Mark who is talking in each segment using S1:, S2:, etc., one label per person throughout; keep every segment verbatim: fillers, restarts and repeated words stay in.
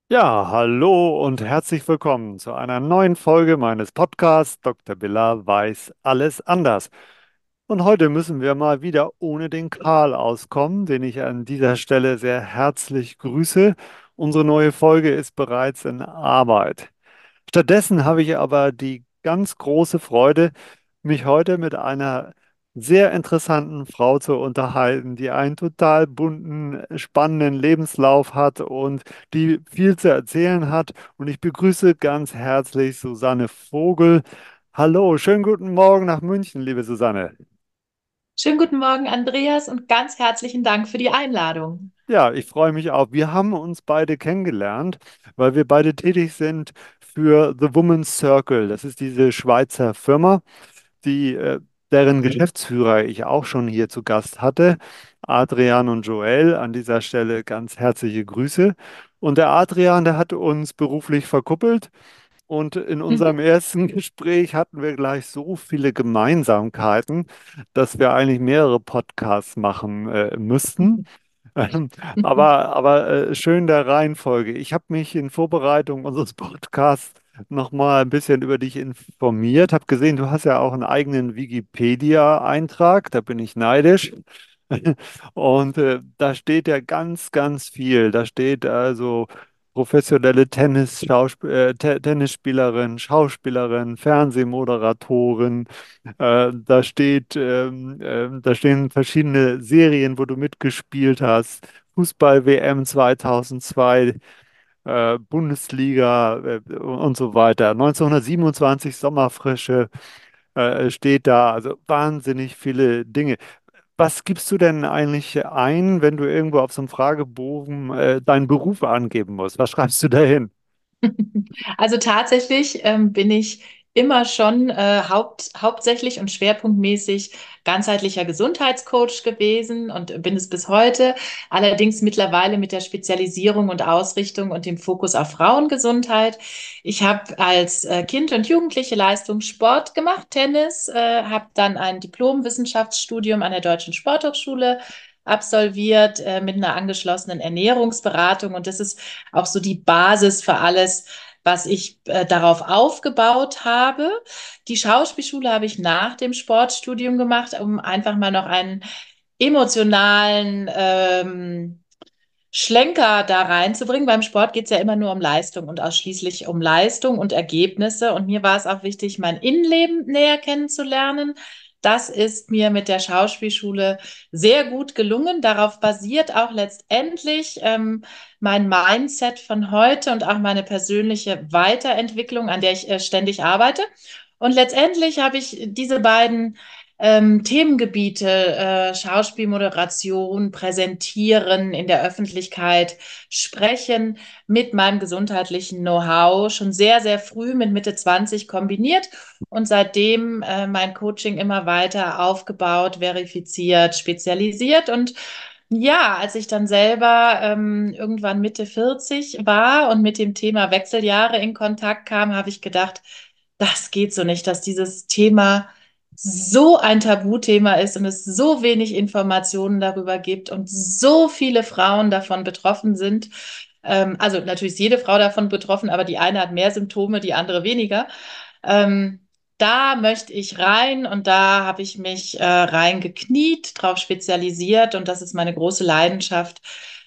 S1: Ja, hallo und herzlich willkommen zu einer neuen Folge meines Podcasts Doktor Biller weiß alles anders. Und heute müssen wir mal wieder ohne den Karl auskommen, den ich an dieser Stelle sehr herzlich grüße. Unsere neue Folge ist bereits in Arbeit. Stattdessen habe ich aber die ganz große Freude, mich heute mit einer sehr interessanten Frau zu unterhalten, die einen total bunten, spannenden Lebenslauf hat und die viel zu erzählen hat. Und ich begrüße ganz herzlich Susanne Vogel. Hallo, schönen guten Morgen nach München, liebe Susanne.
S2: Schönen guten Morgen, Andreas, und ganz herzlichen Dank für die Einladung.
S1: Ja, ich freue mich auch. Wir haben uns beide kennengelernt, weil wir beide tätig sind für The Women's Circle. Das ist diese Schweizer Firma, die, äh, deren Geschäftsführer ich auch schon hier zu Gast hatte, Adrian und Joel. An dieser Stelle ganz herzliche Grüße. Und der Adrian, der hat uns beruflich verkuppelt. Und in unserem ersten Gespräch hatten wir gleich so viele Gemeinsamkeiten, dass wir eigentlich mehrere Podcasts machen, äh, müssten. Ähm, Aber, aber äh, schön der Reihenfolge. Ich habe mich in Vorbereitung unseres Podcasts noch mal ein bisschen über dich informiert. Habe gesehen, du hast ja auch einen eigenen Wikipedia-Eintrag. Da bin ich neidisch. Und äh, da steht ja ganz, ganz viel. Da steht also professionelle Tennis, Schausp äh, Te Tennisspielerin, Schauspielerin, Fernsehmoderatorin. Äh, da steht, ähm, ähm, da stehen verschiedene Serien, wo du mitgespielt hast. Fußball-W M zweitausendzwei, äh, Bundesliga äh, und so weiter. neunzehnhundertsiebenundzwanzig Sommerfrische äh, steht da. Also wahnsinnig viele Dinge. Was gibst du denn eigentlich ein, wenn du irgendwo auf so einem Fragebogen äh, deinen Beruf angeben musst? Was schreibst du da hin?
S2: Also tatsächlich ähm, bin ich immer schon äh, haupt, hauptsächlich und schwerpunktmäßig ganzheitlicher Gesundheitscoach gewesen und bin es bis heute. Allerdings mittlerweile mit der Spezialisierung und Ausrichtung und dem Fokus auf Frauengesundheit. Ich habe als äh, Kind und Jugendliche Leistungssport gemacht, Tennis, äh, habe dann ein Diplom-Wissenschaftsstudium an der Deutschen Sporthochschule absolviert äh, mit einer angeschlossenen Ernährungsberatung, und das ist auch so die Basis für alles, was ich äh, darauf aufgebaut habe. Die Schauspielschule habe ich nach dem Sportstudium gemacht, um einfach mal noch einen emotionalen ähm, Schlenker da reinzubringen. Beim Sport geht es ja immer nur um Leistung und ausschließlich um Leistung und Ergebnisse. Und mir war es auch wichtig, mein Innenleben näher kennenzulernen. Das ist mir mit der Schauspielschule sehr gut gelungen. Darauf basiert auch letztendlich ähm, mein Mindset von heute und auch meine persönliche Weiterentwicklung, an der ich äh, ständig arbeite. Und letztendlich habe ich diese beiden ähm, Themengebiete, äh, Schauspielmoderation, Präsentieren in der Öffentlichkeit, Sprechen mit meinem gesundheitlichen Know-how schon sehr, sehr früh mit Mitte zwanzig kombiniert und seitdem äh, mein Coaching immer weiter aufgebaut, verifiziert, spezialisiert. Und ja, als ich dann selber ähm, irgendwann Mitte vierzig war und mit dem Thema Wechseljahre in Kontakt kam, habe ich gedacht, das geht so nicht, dass dieses Thema so ein Tabuthema ist und es so wenig Informationen darüber gibt und so viele Frauen davon betroffen sind. Ähm, also natürlich ist jede Frau davon betroffen, aber die eine hat mehr Symptome, die andere weniger. Ähm, Da möchte ich rein und da habe ich mich äh, reingekniet, drauf spezialisiert, und das ist meine große Leidenschaft,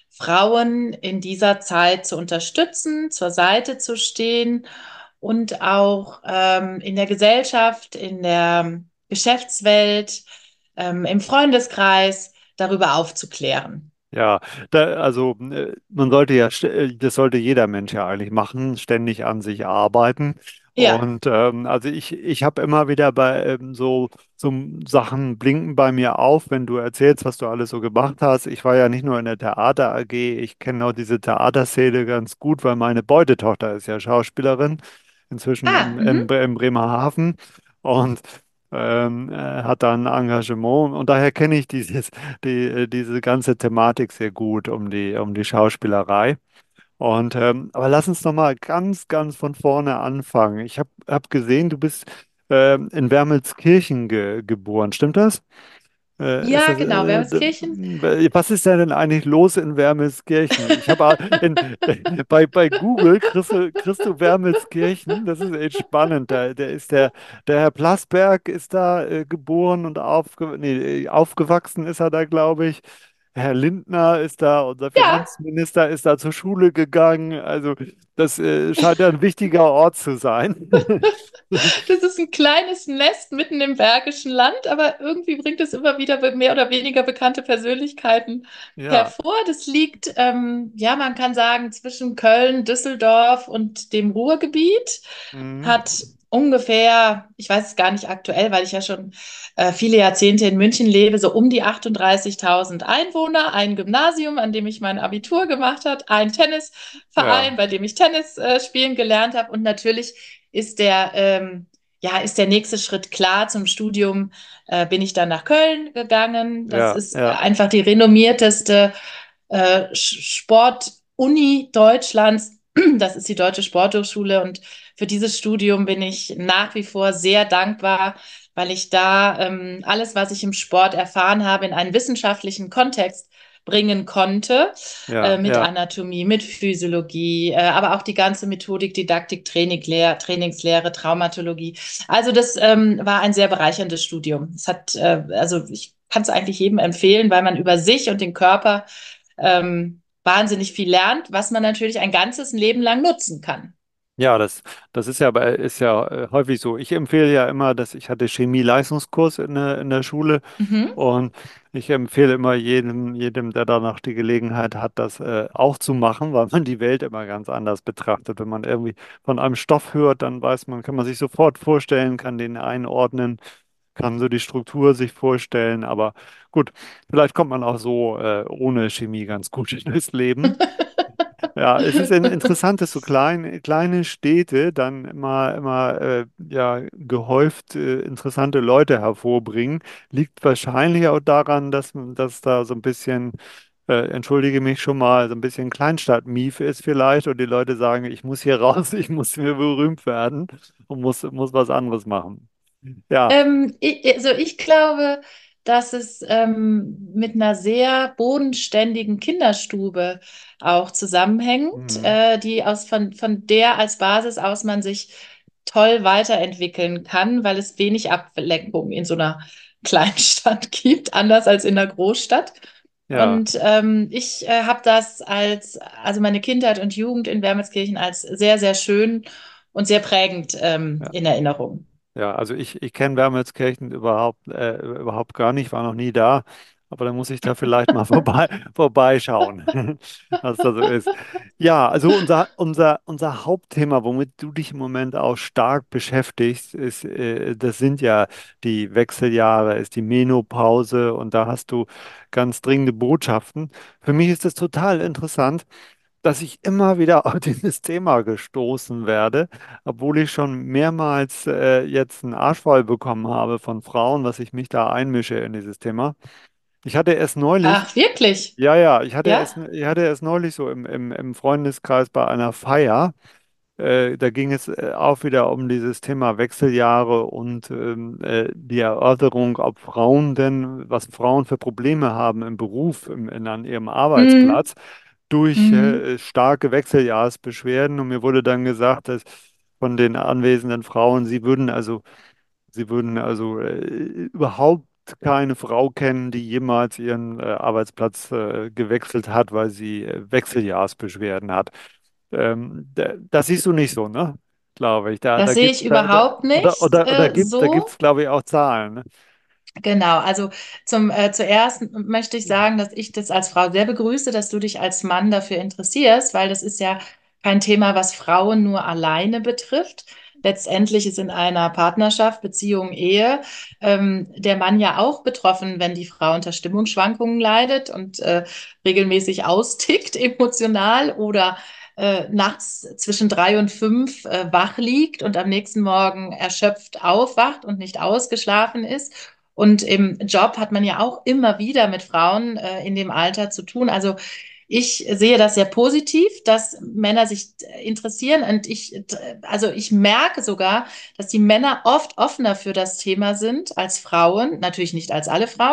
S2: Frauen in dieser Zeit zu unterstützen, zur Seite zu stehen und auch ähm, in der Gesellschaft, in der Geschäftswelt, ähm, im Freundeskreis darüber aufzuklären.
S1: Ja, da, also äh, man sollte ja, st- äh, das sollte jeder Mensch ja eigentlich machen, ständig an sich arbeiten.
S2: Ja.
S1: Und ähm, also ich, ich habe immer wieder bei ähm, so, so Sachen blinken bei mir auf, wenn du erzählst, was du alles so gemacht hast. Ich war ja nicht nur in der Theater A G, ich kenne auch diese Theaterszene ganz gut, weil meine Beutetochter ist ja Schauspielerin, inzwischen
S2: Ah,
S1: in, in,
S2: mhm.
S1: in Bremerhaven. Und ähm, äh, hat da ein Engagement und daher kenne ich dieses die, äh, diese ganze Thematik sehr gut um die, um die Schauspielerei. Und, ähm, aber lass uns noch mal ganz, ganz von vorne anfangen. Ich habe hab hab gesehen, du bist ähm, in Wermelskirchen ge geboren, stimmt das? Äh, ist
S2: Ja,
S1: das,
S2: genau,
S1: äh,
S2: Wermelskirchen.
S1: d- was ist denn eigentlich los in Wermelskirchen? Ich habe in, bei, bei Google kriegst du, kriegst du Wermelskirchen, das ist echt spannend. Da, der ist der, der Herr Plasberg ist da äh, geboren und aufge, nee, äh, aufgewachsen ist er da, glaube ich. Herr Lindner ist da, unser
S2: Ja,
S1: Finanzminister ist da zur Schule gegangen. Also das äh, scheint ja ein wichtiger Ort zu sein.
S2: das ist ein kleines Nest mitten im Bergischen Land, aber irgendwie bringt es immer wieder be- mehr oder weniger bekannte Persönlichkeiten
S1: Ja.
S2: hervor. Das liegt, ähm, ja, man kann sagen, zwischen Köln, Düsseldorf und dem Ruhrgebiet.
S1: Mhm.
S2: Hat ungefähr, ich weiß es gar nicht aktuell, weil ich ja schon äh, viele Jahrzehnte in München lebe, so um die achtunddreißigtausend Einwohner, ein Gymnasium, an dem ich mein Abitur gemacht habe, ein
S1: Ja,
S2: Tennisverein, bei dem ich Tennis äh, spielen gelernt habe und natürlich ist der, ähm, ja, ist der nächste Schritt klar. Zum Studium äh, bin ich dann nach Köln gegangen. Das
S1: ja,
S2: ist
S1: ja,
S2: einfach die renommierteste äh, Sportuni Deutschlands. Das ist die Deutsche Sporthochschule und für dieses Studium bin ich nach wie vor sehr dankbar, weil ich da ähm, alles, was ich im Sport erfahren habe, in einen wissenschaftlichen Kontext bringen konnte,
S1: ja,
S2: äh, mit
S1: ja.
S2: Anatomie, mit Physiologie, äh, aber auch die ganze Methodik, Didaktik, Training, Lehr Trainingslehre, Traumatologie. Also das ähm, war ein sehr bereicherndes Studium. Es hat, äh, also ich kann es eigentlich jedem empfehlen, weil man über sich und den Körper ähm, wahnsinnig viel lernt, was man natürlich ein ganzes Leben lang nutzen kann.
S1: Ja, das, das ist ja, bei- ist ja äh, häufig so. Ich empfehle ja immer, dass ich hatte Chemie-Leistungskurs in der, in der Schule
S2: Mhm.
S1: und ich empfehle immer jedem, jedem, der danach die Gelegenheit hat, das äh, auch zu machen, weil man die Welt immer ganz anders betrachtet. Wenn man irgendwie von einem Stoff hört, dann weiß man, kann man sich sofort vorstellen, kann den einordnen, kann so die Struktur sich vorstellen. Aber gut, vielleicht kommt man auch so äh, ohne Chemie ganz gut durchs Leben. Ja, es ist ein interessant, dass so klein, kleine Städte dann immer, immer äh, ja, gehäuft äh, interessante Leute hervorbringen. Liegt wahrscheinlich auch daran, dass, dass da so ein bisschen, äh, entschuldige mich schon mal, so ein bisschen Kleinstadt-Mief ist vielleicht und die Leute sagen, ich muss hier raus, ich muss mir berühmt werden und muss, muss was anderes machen. Ja.
S2: Ähm, ich, also ich glaube, dass es ähm, mit einer sehr bodenständigen Kinderstube auch zusammenhängt,
S1: Mhm.
S2: äh, die aus von, von der als Basis aus man sich toll weiterentwickeln kann, weil es wenig Ablenkung in so einer Kleinstadt gibt, anders als in der Großstadt.
S1: Ja.
S2: Und ähm, ich äh, habe das als, also meine Kindheit und Jugend in Wermelskirchen als sehr, sehr schön und sehr prägend ähm,
S1: Ja.
S2: in Erinnerung.
S1: Ja, also ich, ich kenne Wermelskirchen überhaupt, äh, überhaupt gar nicht, war noch nie da, aber dann muss ich da vielleicht mal vorbei, vorbeischauen, was da so ist. Ja, also unser, unser, unser Hauptthema, womit du dich im Moment auch stark beschäftigst, ist, äh, das sind ja die Wechseljahre, ist die Menopause und da hast du ganz dringende Botschaften. Für mich ist das total interessant, dass ich immer wieder auf dieses Thema gestoßen werde, obwohl ich schon mehrmals äh, jetzt einen Arsch voll bekommen habe von Frauen, dass ich mich da einmische in dieses Thema. Ich hatte erst neulich,
S2: Ach, wirklich?
S1: ja, ja, ich hatte
S2: Ja?
S1: erst, ich hatte erst neulich so im, im, im Freundeskreis bei einer Feier, äh, da ging es äh, auch wieder um dieses Thema Wechseljahre und ähm, äh, die Erörterung, ob Frauen denn, was Frauen für Probleme haben im Beruf, im, in, an ihrem
S2: Mhm.
S1: Arbeitsplatz durch
S2: Mhm.
S1: äh, starke Wechseljahresbeschwerden. Und mir wurde dann gesagt, dass von den anwesenden Frauen, sie würden also, sie würden also äh, überhaupt keine Frau kennen, die jemals ihren äh, Arbeitsplatz äh, gewechselt hat, weil sie äh, Wechseljahresbeschwerden hat. Ähm, da, das siehst du nicht so, ne? Glaube ich. Da,
S2: Das
S1: da
S2: sehe
S1: gibt
S2: ich
S1: da, da,
S2: überhaupt
S1: oder,
S2: nicht
S1: oder, oder
S2: äh,
S1: gibt, da
S2: so.
S1: gibt's, glaube ich, auch Zahlen, ne?
S2: Genau, also zum, äh, zuerst möchte ich sagen, dass ich das als Frau sehr begrüße, dass du dich als Mann dafür interessierst, weil das ist ja kein Thema, was Frauen nur alleine betrifft. Letztendlich ist in einer Partnerschaft, Beziehung, Ehe ähm, der Mann ja auch betroffen, wenn die Frau unter Stimmungsschwankungen leidet und äh, regelmäßig austickt emotional oder äh, nachts zwischen drei und fünf äh, wach liegt und am nächsten Morgen erschöpft aufwacht und nicht ausgeschlafen ist. Und im Job hat man ja auch immer wieder mit Frauen äh, in dem Alter zu tun. Also ich sehe das sehr positiv, dass Männer sich interessieren und ich, also ich merke sogar, dass die Männer oft offener für das Thema sind als Frauen. Natürlich nicht als alle Frauen,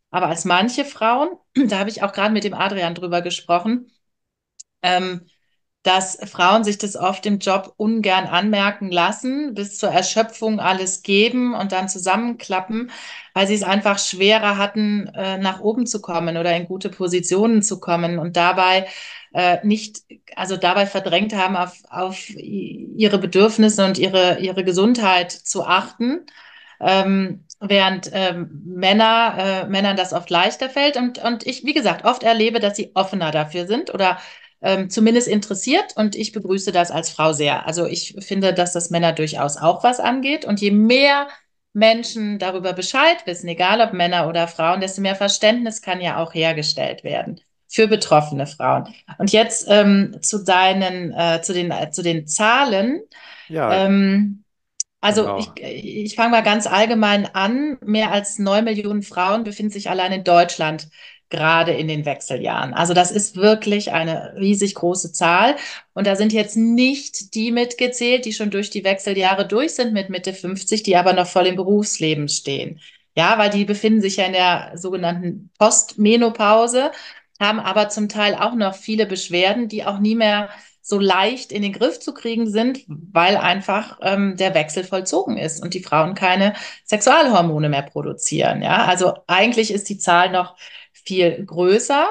S2: aber als manche Frauen, da habe ich auch gerade mit dem Adrian drüber gesprochen, ähm, dass Frauen sich das oft im Job ungern anmerken lassen, bis zur Erschöpfung alles geben und dann zusammenklappen, weil sie es einfach schwerer hatten, äh, nach oben zu kommen oder in gute Positionen zu kommen und dabei äh, nicht, also dabei verdrängt haben, auf, auf ihre Bedürfnisse und ihre, ihre Gesundheit zu achten. Ähm, während ähm, Männer, äh, Männern das oft leichter fällt und, und ich, wie gesagt, oft erlebe, dass sie offener dafür sind oder ähm, zumindest interessiert und ich begrüße das als Frau sehr. Also ich finde, dass das Männer durchaus auch was angeht und je mehr Menschen darüber Bescheid wissen, egal ob Männer oder Frauen, desto mehr Verständnis kann ja auch hergestellt werden für betroffene Frauen. Und jetzt ähm, zu deinen, äh, zu den, äh, zu den Zahlen.
S1: Ja,
S2: Ähm, also
S1: genau.
S2: ich, ich fange mal ganz allgemein an. Mehr als neun Millionen Frauen befinden sich allein in Deutschland gerade in den Wechseljahren. Also das ist wirklich eine riesig große Zahl. Und da sind jetzt nicht die mitgezählt, die schon durch die Wechseljahre durch sind mit Mitte fünfzig, die aber noch voll im Berufsleben stehen. Ja, weil die befinden sich ja in der sogenannten Postmenopause, haben aber zum Teil auch noch viele Beschwerden, die auch nie mehr so leicht in den Griff zu kriegen sind, weil einfach ähm, der Wechsel vollzogen ist und die Frauen keine Sexualhormone mehr produzieren. Ja, also eigentlich ist die Zahl noch viel größer.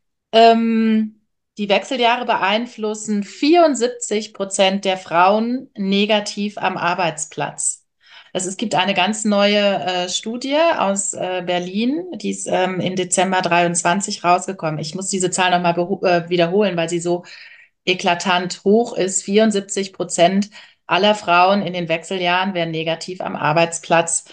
S2: Ähm, die Wechseljahre beeinflussen vierundsiebzig Prozent der Frauen negativ am Arbeitsplatz. Also es gibt eine ganz neue äh, Studie aus äh, Berlin, die ist ähm, im Dezember dreiundzwanzig rausgekommen. Ich muss diese Zahl nochmal äh, wiederholen, weil sie so eklatant hoch ist. vierundsiebzig Prozent aller Frauen in den Wechseljahren werden negativ am Arbeitsplatz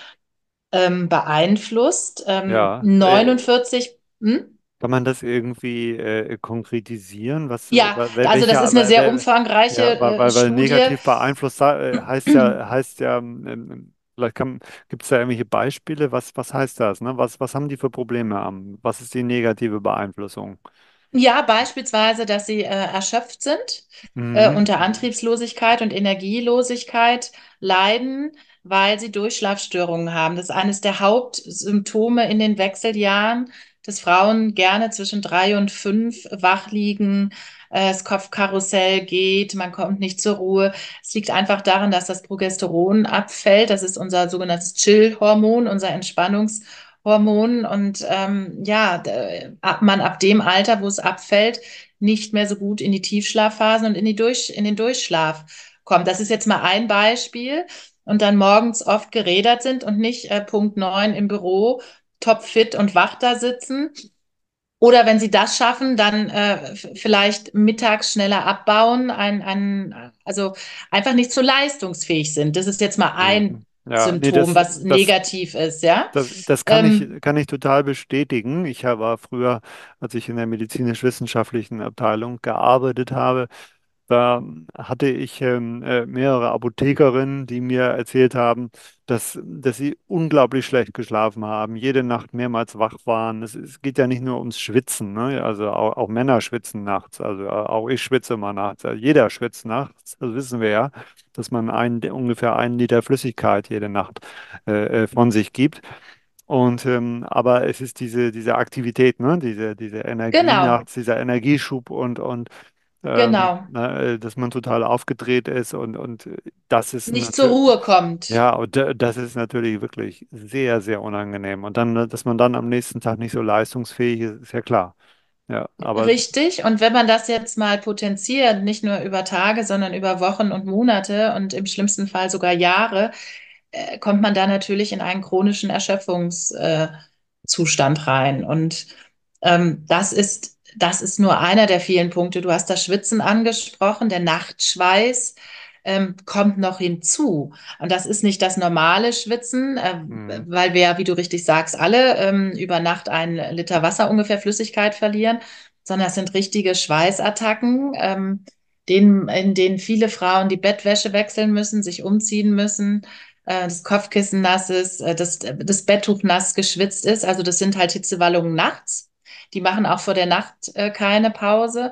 S2: ähm, beeinflusst. Ähm,
S1: Ja, äh,
S2: neunundvierzig, hm?
S1: kann man das irgendwie äh, konkretisieren? Was,
S2: Ja,
S1: wel- wel-
S2: also das
S1: welcher,
S2: ist eine
S1: wel-
S2: sehr
S1: wel-
S2: umfangreiche
S1: ja, weil,
S2: äh,
S1: weil, weil
S2: Studie.
S1: negativ beeinflusst äh, heißt ja, heißt ja, ähm, ähm, vielleicht gibt es da irgendwelche Beispiele, was, was heißt das, ne? Was, was haben die für Probleme am, was ist die negative Beeinflussung?
S2: Ja, beispielsweise, dass sie äh, erschöpft sind, äh,
S1: Mhm.
S2: unter Antriebslosigkeit und Energielosigkeit leiden, weil sie Durchschlafstörungen haben. Das ist eines der Hauptsymptome in den Wechseljahren, dass Frauen gerne zwischen drei und fünf wach liegen, äh, das Kopfkarussell geht, man kommt nicht zur Ruhe. Es liegt einfach daran, dass das Progesteron abfällt. Das ist unser sogenanntes Chill-Hormon, unser Entspannungshormon. Hormonen und ähm, ja, d- ab, man ab dem Alter, wo es abfällt, nicht mehr so gut in die Tiefschlafphasen und in die Durch, in den Durchschlaf kommt. Das ist jetzt mal ein Beispiel und dann morgens oft gerädert sind und nicht äh, Punkt neun im Büro topfit und wach da sitzen. Oder wenn sie das schaffen, dann äh, vielleicht mittags schneller abbauen, ein, ein, also einfach nicht so leistungsfähig sind. Das ist jetzt mal ein
S1: Mhm. Ja, nee,
S2: Symptom,
S1: das,
S2: was
S1: das,
S2: negativ ist, ja.
S1: das, das kann ich,
S2: Ähm,
S1: kann ich total bestätigen. Ich war früher, als ich in der medizinisch-wissenschaftlichen Abteilung gearbeitet habe, da hatte ich ähm, äh, mehrere Apothekerinnen, die mir erzählt haben, dass, dass sie unglaublich schlecht geschlafen haben, jede Nacht mehrmals wach waren. Es, es geht ja nicht nur ums Schwitzen, ne? Also auch, auch Männer schwitzen nachts, also äh, auch ich schwitze mal nachts. Also jeder schwitzt nachts, das wissen wir ja, dass man ein, ungefähr einen Liter Flüssigkeit jede Nacht äh, äh, von sich gibt. Und ähm, aber es ist diese, diese Aktivität, ne? Diese, diese Energie
S2: genau,
S1: nachts, dieser Energieschub und, und ähm,
S2: genau.
S1: ne, äh, dass man total aufgedreht ist und, und äh, das ist
S2: Nicht zur
S1: natürlich,
S2: Ruhe kommt.
S1: ja, und da- das ist natürlich wirklich sehr, sehr unangenehm. Und dann, äh, dass man dann am nächsten Tag nicht so leistungsfähig ist, ist ja klar. Ja, aber
S2: Richtig. Und wenn man das jetzt mal potenziert, nicht nur über Tage, sondern über Wochen und Monate und im schlimmsten Fall sogar Jahre, äh, kommt man da natürlich in einen chronischen Erschöpfungszustand äh, Zustand rein. Und ähm, das ist, das ist nur einer der vielen Punkte. Du hast das Schwitzen angesprochen, der Nachtschweiß ähm, kommt noch hinzu. Und das ist nicht das normale Schwitzen, äh,
S1: hm,
S2: weil wir, wie du richtig sagst, alle ähm, über Nacht einen Liter Wasser ungefähr Flüssigkeit verlieren, sondern es sind richtige Schweißattacken. Ähm, denen, in denen viele Frauen die Bettwäsche wechseln müssen, sich umziehen müssen, äh, das Kopfkissen nass ist, äh, das, das Betttuch nass geschwitzt ist. Also das sind halt Hitzewallungen nachts. Die machen auch vor der Nacht äh, keine Pause.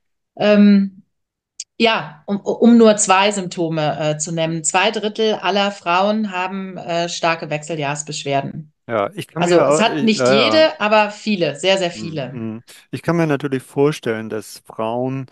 S2: Ähm, ja, um, um nur zwei Symptome äh, zu nennen. Zwei Drittel aller Frauen haben äh, starke Wechseljahrsbeschwerden.
S1: Ja, ich kann
S2: Also es
S1: mir,
S2: hat
S1: äh,
S2: nicht
S1: ja, ja.
S2: jede, aber viele, sehr, sehr
S1: Mm,
S2: viele.
S1: mm. Ich kann mir natürlich vorstellen, dass Frauen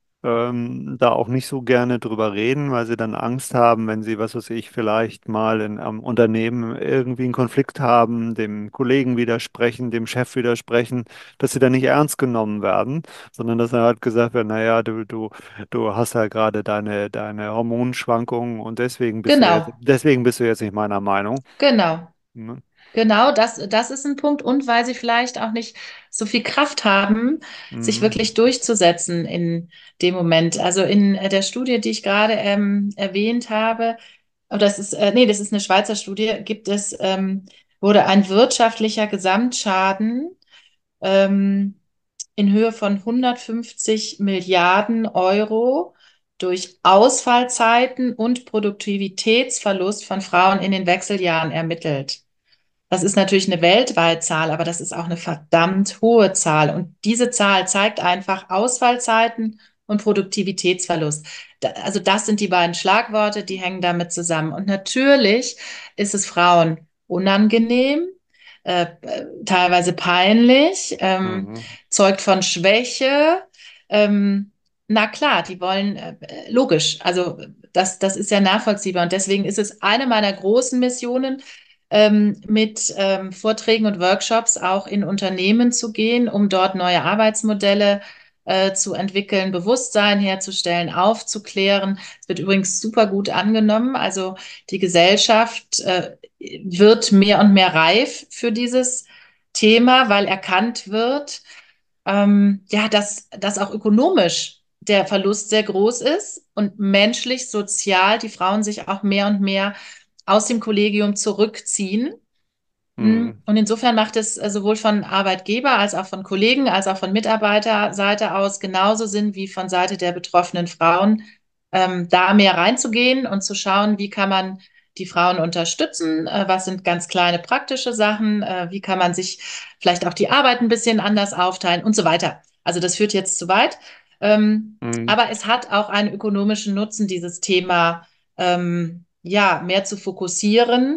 S1: ähm, da auch nicht so gerne drüber reden, weil sie dann Angst haben, wenn sie, was weiß ich, vielleicht mal in einem Unternehmen irgendwie einen Konflikt haben, dem Kollegen widersprechen, dem Chef widersprechen, dass sie dann nicht ernst genommen werden, sondern dass dann halt gesagt wird, naja, du, du, du hast ja gerade deine, deine Hormonschwankungen und deswegen bist du jetzt,
S2: Genau,
S1: deswegen bist du jetzt nicht meiner Meinung.
S2: genau.
S1: Ne?
S2: Genau, das, das ist ein Punkt. Und weil sie vielleicht auch nicht so viel Kraft haben, sich
S1: Mhm.
S2: wirklich durchzusetzen in dem Moment. Also in äh, der Studie, die ich gerade ähm, erwähnt habe, oh, das ist, äh, nee, das ist eine Schweizer Studie, gibt es, ähm, wurde ein wirtschaftlicher Gesamtschaden ähm, in Höhe von hundertfünfzig Milliarden Euro durch Ausfallzeiten und Produktivitätsverlust von Frauen in den Wechseljahren ermittelt. Das ist natürlich eine weltweite Zahl, aber das ist auch eine verdammt hohe Zahl. Und diese Zahl zeigt einfach Ausfallzeiten und Produktivitätsverlust. Da, also das sind die beiden Schlagworte, die hängen damit zusammen. Und natürlich ist es Frauen unangenehm, äh, teilweise peinlich, ähm,
S1: Mhm.
S2: zeugt von Schwäche. Ähm, na klar, die wollen, äh, logisch, also das, das ist ja nachvollziehbar. Und deswegen ist es eine meiner großen Missionen, ähm, mit ähm, Vorträgen und Workshops auch in Unternehmen zu gehen, um dort neue Arbeitsmodelle äh, zu entwickeln, Bewusstsein herzustellen, aufzuklären. Es wird übrigens super gut angenommen. Also die Gesellschaft äh, wird mehr und mehr reif für dieses Thema, weil erkannt wird, ähm, ja, dass, dass auch ökonomisch der Verlust sehr groß ist und menschlich, sozial die Frauen sich auch mehr und mehr aus dem Kollegium zurückziehen. Mm,
S1: Mhm.
S2: Und insofern macht es äh, sowohl von Arbeitgeber als auch von Kollegen als auch von Mitarbeiterseite aus genauso Sinn wie von Seite der betroffenen Frauen, ähm, da mehr reinzugehen und zu schauen, wie kann man die Frauen unterstützen, äh, was sind ganz kleine praktische Sachen, äh, wie kann man sich vielleicht auch die Arbeit ein bisschen anders aufteilen und so weiter. Also das führt jetzt zu weit. Ähm,
S1: Mhm.
S2: aber es hat auch einen ökonomischen Nutzen, dieses Thema ähm, ja mehr zu fokussieren,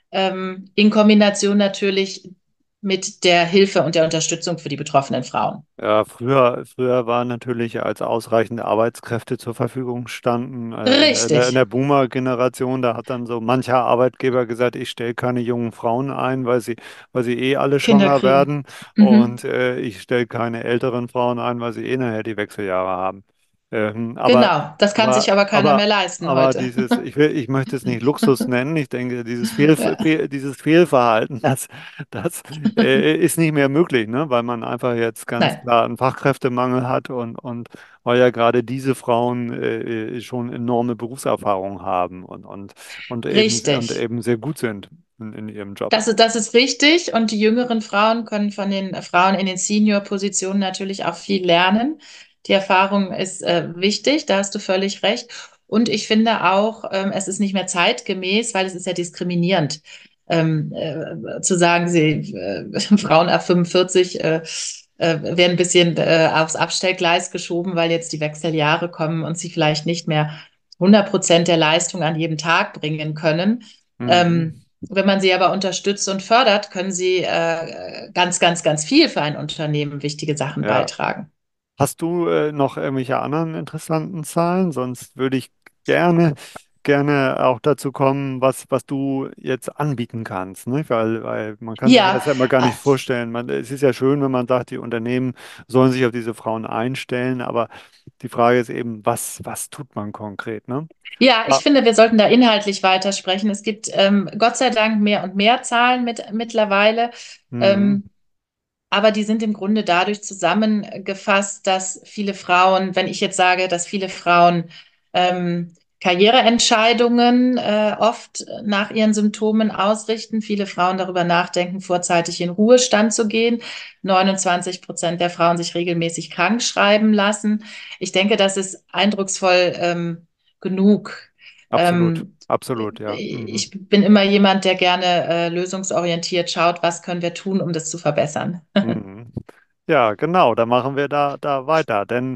S2: ähm, in Kombination natürlich mit der Hilfe und der Unterstützung für die betroffenen Frauen.
S1: Ja, früher, früher war natürlich, als ausreichende Arbeitskräfte zur Verfügung standen, äh, in der, in der in
S2: Richtig,
S1: der Boomer-Generation, da hat dann so mancher Arbeitgeber gesagt, ich stelle keine jungen Frauen ein, weil sie, weil sie eh alle
S2: Kinder
S1: schwanger
S2: kriegen.
S1: werden und
S2: Mhm.
S1: äh, ich stelle keine älteren Frauen ein, weil sie eh nachher die Wechseljahre haben. Ähm, aber,
S2: Genau, das kann sich
S1: aber,
S2: aber keiner
S1: aber,
S2: mehr leisten
S1: aber
S2: heute.
S1: dieses, ich will, ich möchte es nicht Luxus nennen, ich denke, dieses Fehl,
S2: Ja.
S1: Fehl, dieses Fehlverhalten, das, das äh, ist nicht mehr möglich, ne? Weil man einfach jetzt ganz
S2: Nein,
S1: klar einen Fachkräftemangel hat und, und weil ja gerade diese Frauen äh, äh, schon enorme Berufserfahrung haben und, und, und eben, und
S2: richtig.
S1: eben sehr gut sind in, in ihrem Job.
S2: Das ist, das ist richtig. Und die jüngeren Frauen können von den Frauen in den Senior-Positionen natürlich auch viel lernen. Die Erfahrung ist äh, wichtig, da hast du völlig recht. Und ich finde auch, ähm, es ist nicht mehr zeitgemäß, weil es ist ja diskriminierend, ähm, äh, zu sagen, sie, äh, Frauen ab fünfundvierzig äh, äh, werden ein bisschen äh, aufs Abstellgleis geschoben, weil jetzt die Wechseljahre kommen und sie vielleicht nicht mehr hundert Prozent der Leistung an jedem Tag bringen können.
S1: Mhm.
S2: Ähm, wenn man sie aber unterstützt und fördert, können sie äh, ganz, ganz, ganz viel für ein Unternehmen wichtige Sachen
S1: Ja.
S2: beitragen.
S1: Hast du äh, noch irgendwelche anderen interessanten Zahlen? Sonst würde ich gerne, gerne auch dazu kommen, was, was du jetzt anbieten kannst, ne? Weil, weil man kann sich
S2: Ja,
S1: das ja immer gar
S2: äh,
S1: nicht vorstellen. Man, es ist ja schön, wenn man sagt, die Unternehmen sollen sich auf diese Frauen einstellen, aber die Frage ist eben, was, was tut man konkret, ne?
S2: ja, ich
S1: Ah,
S2: finde, wir sollten da inhaltlich weitersprechen. Es gibt ähm, Gott sei Dank mehr und mehr Zahlen mit, mittlerweile.
S1: mhm.
S2: Ähm, Aber die sind im Grunde dadurch zusammengefasst, dass viele Frauen, wenn ich jetzt sage, dass viele Frauen ähm, Karriereentscheidungen äh, oft nach ihren Symptomen ausrichten, viele Frauen darüber nachdenken, vorzeitig in Ruhestand zu gehen, neunundzwanzig Prozent der Frauen sich regelmäßig krank schreiben lassen. Ich denke, das ist eindrucksvoll ähm, genug.
S1: Absolut,
S2: Ähm,
S1: absolut, ja. Mhm.
S2: Ich bin immer jemand, der gerne äh, lösungsorientiert schaut, was können wir tun, um das zu verbessern.
S1: Mhm. Ja, genau, da machen wir da, da weiter. Denn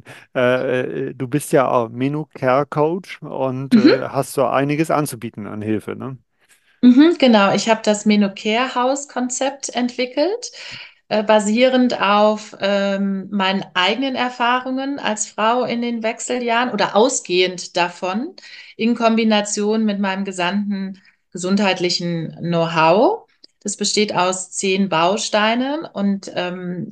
S1: äh, äh, du bist ja auch Menu Care Coach und äh,
S2: Mhm.
S1: hast so einiges anzubieten an Hilfe, ne?
S2: Mhm, genau, ich habe das Menocare-Haus-Konzept entwickelt, äh, basierend auf ähm, meinen eigenen Erfahrungen als Frau in den Wechseljahren oder ausgehend davon, in Kombination mit meinem gesamten gesundheitlichen Know-how. Das besteht aus zehn Bausteinen und ähm,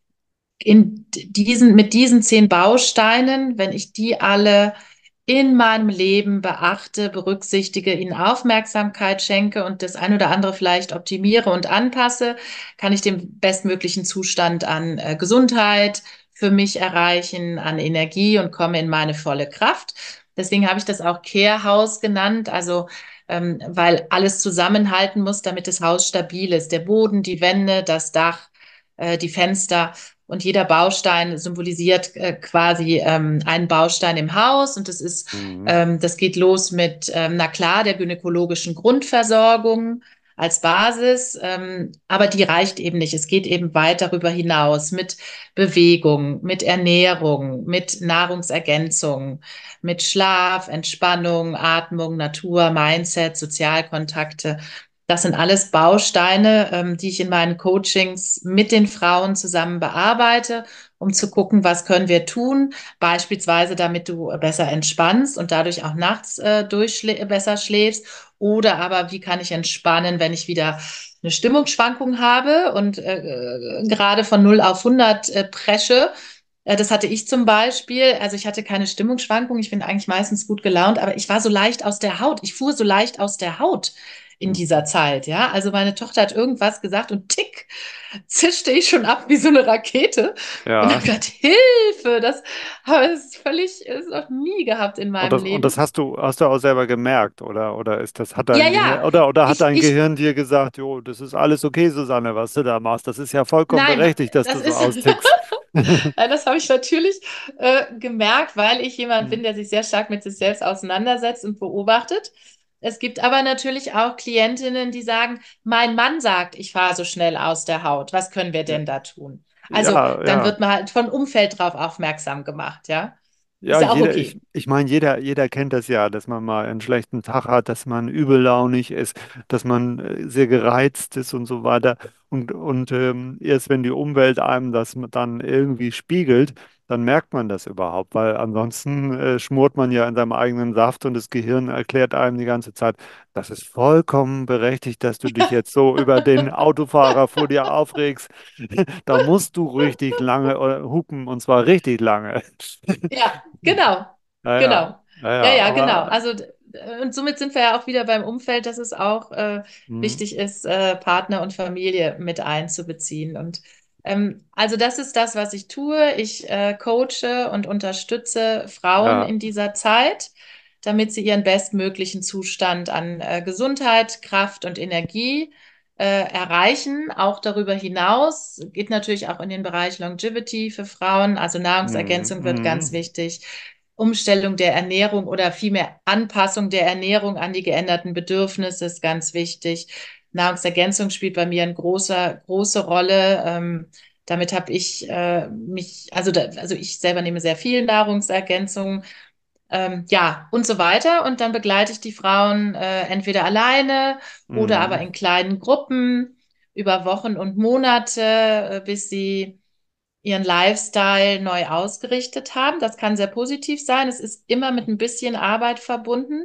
S2: in diesen, mit diesen zehn Bausteinen, wenn ich die alle in meinem Leben beachte, berücksichtige, ihnen Aufmerksamkeit schenke und das ein oder andere vielleicht optimiere und anpasse, kann ich den bestmöglichen Zustand an äh, Gesundheit für mich erreichen, an Energie und komme in meine volle Kraft. Deswegen habe ich das auch Care House genannt, also ähm, weil alles zusammenhalten muss, damit das Haus stabil ist. Der Boden, die Wände, das Dach, äh, die Fenster. Und jeder Baustein symbolisiert äh, quasi ähm, einen Baustein im Haus. Und das ist,
S1: Mhm.
S2: ähm, das geht los mit, ähm, na klar, der gynäkologischen Grundversorgung als Basis. Ähm, aber die reicht eben nicht. Es geht eben weit darüber hinaus mit Bewegung, mit Ernährung, mit Nahrungsergänzung, mit Schlaf, Entspannung, Atmung, Natur, Mindset, Sozialkontakte. Das sind alles Bausteine, ähm, die ich in meinen Coachings mit den Frauen zusammen bearbeite, um zu gucken, was können wir tun, beispielsweise damit du besser entspannst und dadurch auch nachts äh, durchschlä besser schläfst. Oder aber, wie kann ich entspannen, wenn ich wieder eine Stimmungsschwankung habe und äh, gerade von null auf hundert äh, presche. Äh, Das hatte ich zum Beispiel. Also ich hatte keine Stimmungsschwankung. Ich bin eigentlich meistens gut gelaunt, aber ich war so leicht aus der Haut. Ich fuhr so leicht aus der Haut in dieser Zeit, ja. Also meine Tochter hat irgendwas gesagt und tick, zischte ich schon ab wie so eine Rakete und habe
S1: Ja.
S2: gedacht, Hilfe, das habe ich völlig, ist noch nie gehabt in
S1: Und
S2: meinem
S1: das, und das
S2: Leben.
S1: hast du, hast du auch selber gemerkt, oder? Oder ist das, hat
S2: Ja,
S1: dein Gehirn,
S2: ja,
S1: oder, oder hat
S2: ich,
S1: dein
S2: ich,
S1: Gehirn dir gesagt, jo, das ist alles okay, Susanne, was du da machst. Das ist ja vollkommen
S2: nein,
S1: berechtigt, dass du
S2: das
S1: so
S2: ist,
S1: austickst.
S2: Nein, das habe ich natürlich äh, gemerkt, weil ich jemand
S1: Hm.
S2: bin, der sich sehr stark mit sich selbst auseinandersetzt und beobachtet. Es gibt aber natürlich auch Klientinnen, die sagen, mein Mann sagt, ich fahre so schnell aus der Haut. Was können wir
S1: Ja,
S2: denn da tun? Also
S1: ja,
S2: dann
S1: ja.
S2: wird man halt von Umfeld drauf aufmerksam gemacht, ja. Ist
S1: Ja,
S2: ja auch
S1: jeder, ich,
S2: okay.
S1: ich meine, jeder, jeder kennt das ja, dass man mal einen schlechten Tag hat, dass man übellaunig ist, dass man äh, sehr gereizt ist und so weiter. Und, und ähm, erst wenn die Umwelt einem das dann irgendwie spiegelt, dann merkt man das überhaupt, weil ansonsten äh, schmort man ja in seinem eigenen Saft und das Gehirn erklärt einem die ganze Zeit, das ist vollkommen berechtigt, dass du dich jetzt so über den Autofahrer vor dir aufregst. Da musst du richtig lange äh, hupen und zwar richtig lange.
S2: Ja, genau,
S1: Ja, ja,
S2: genau.
S1: ja,
S2: Ja,
S1: ja,
S2: ja, genau.
S1: aber
S2: Also, d- und somit sind wir ja auch wieder beim Umfeld, dass es auch äh,
S1: hm,
S2: wichtig ist, äh, Partner und Familie mit einzubeziehen. Und ähm, also das ist das, was ich tue. Ich äh, coache und unterstütze Frauen
S1: ja,
S2: in dieser Zeit, damit sie ihren bestmöglichen Zustand an äh, Gesundheit, Kraft und Energie äh, erreichen. Auch darüber hinaus geht natürlich auch in den Bereich Longevity für Frauen. Also
S1: hm,
S2: Nahrungsergänzung wird ganz
S1: hm,
S2: wichtig. Umstellung der Ernährung oder vielmehr Anpassung der Ernährung an die geänderten Bedürfnisse ist ganz wichtig. Nahrungsergänzung spielt bei mir eine große, große Rolle. Ähm, damit habe ich äh, mich, also, da, also ich selber nehme sehr viel Nahrungsergänzung, ähm, ja, und so weiter. Und dann begleite ich die Frauen äh, entweder alleine oder aber
S1: hm,
S2: in kleinen Gruppen über Wochen und Monate, äh, bis sie ihren Lifestyle neu ausgerichtet haben. Das kann sehr positiv sein. Es ist immer mit ein bisschen Arbeit verbunden,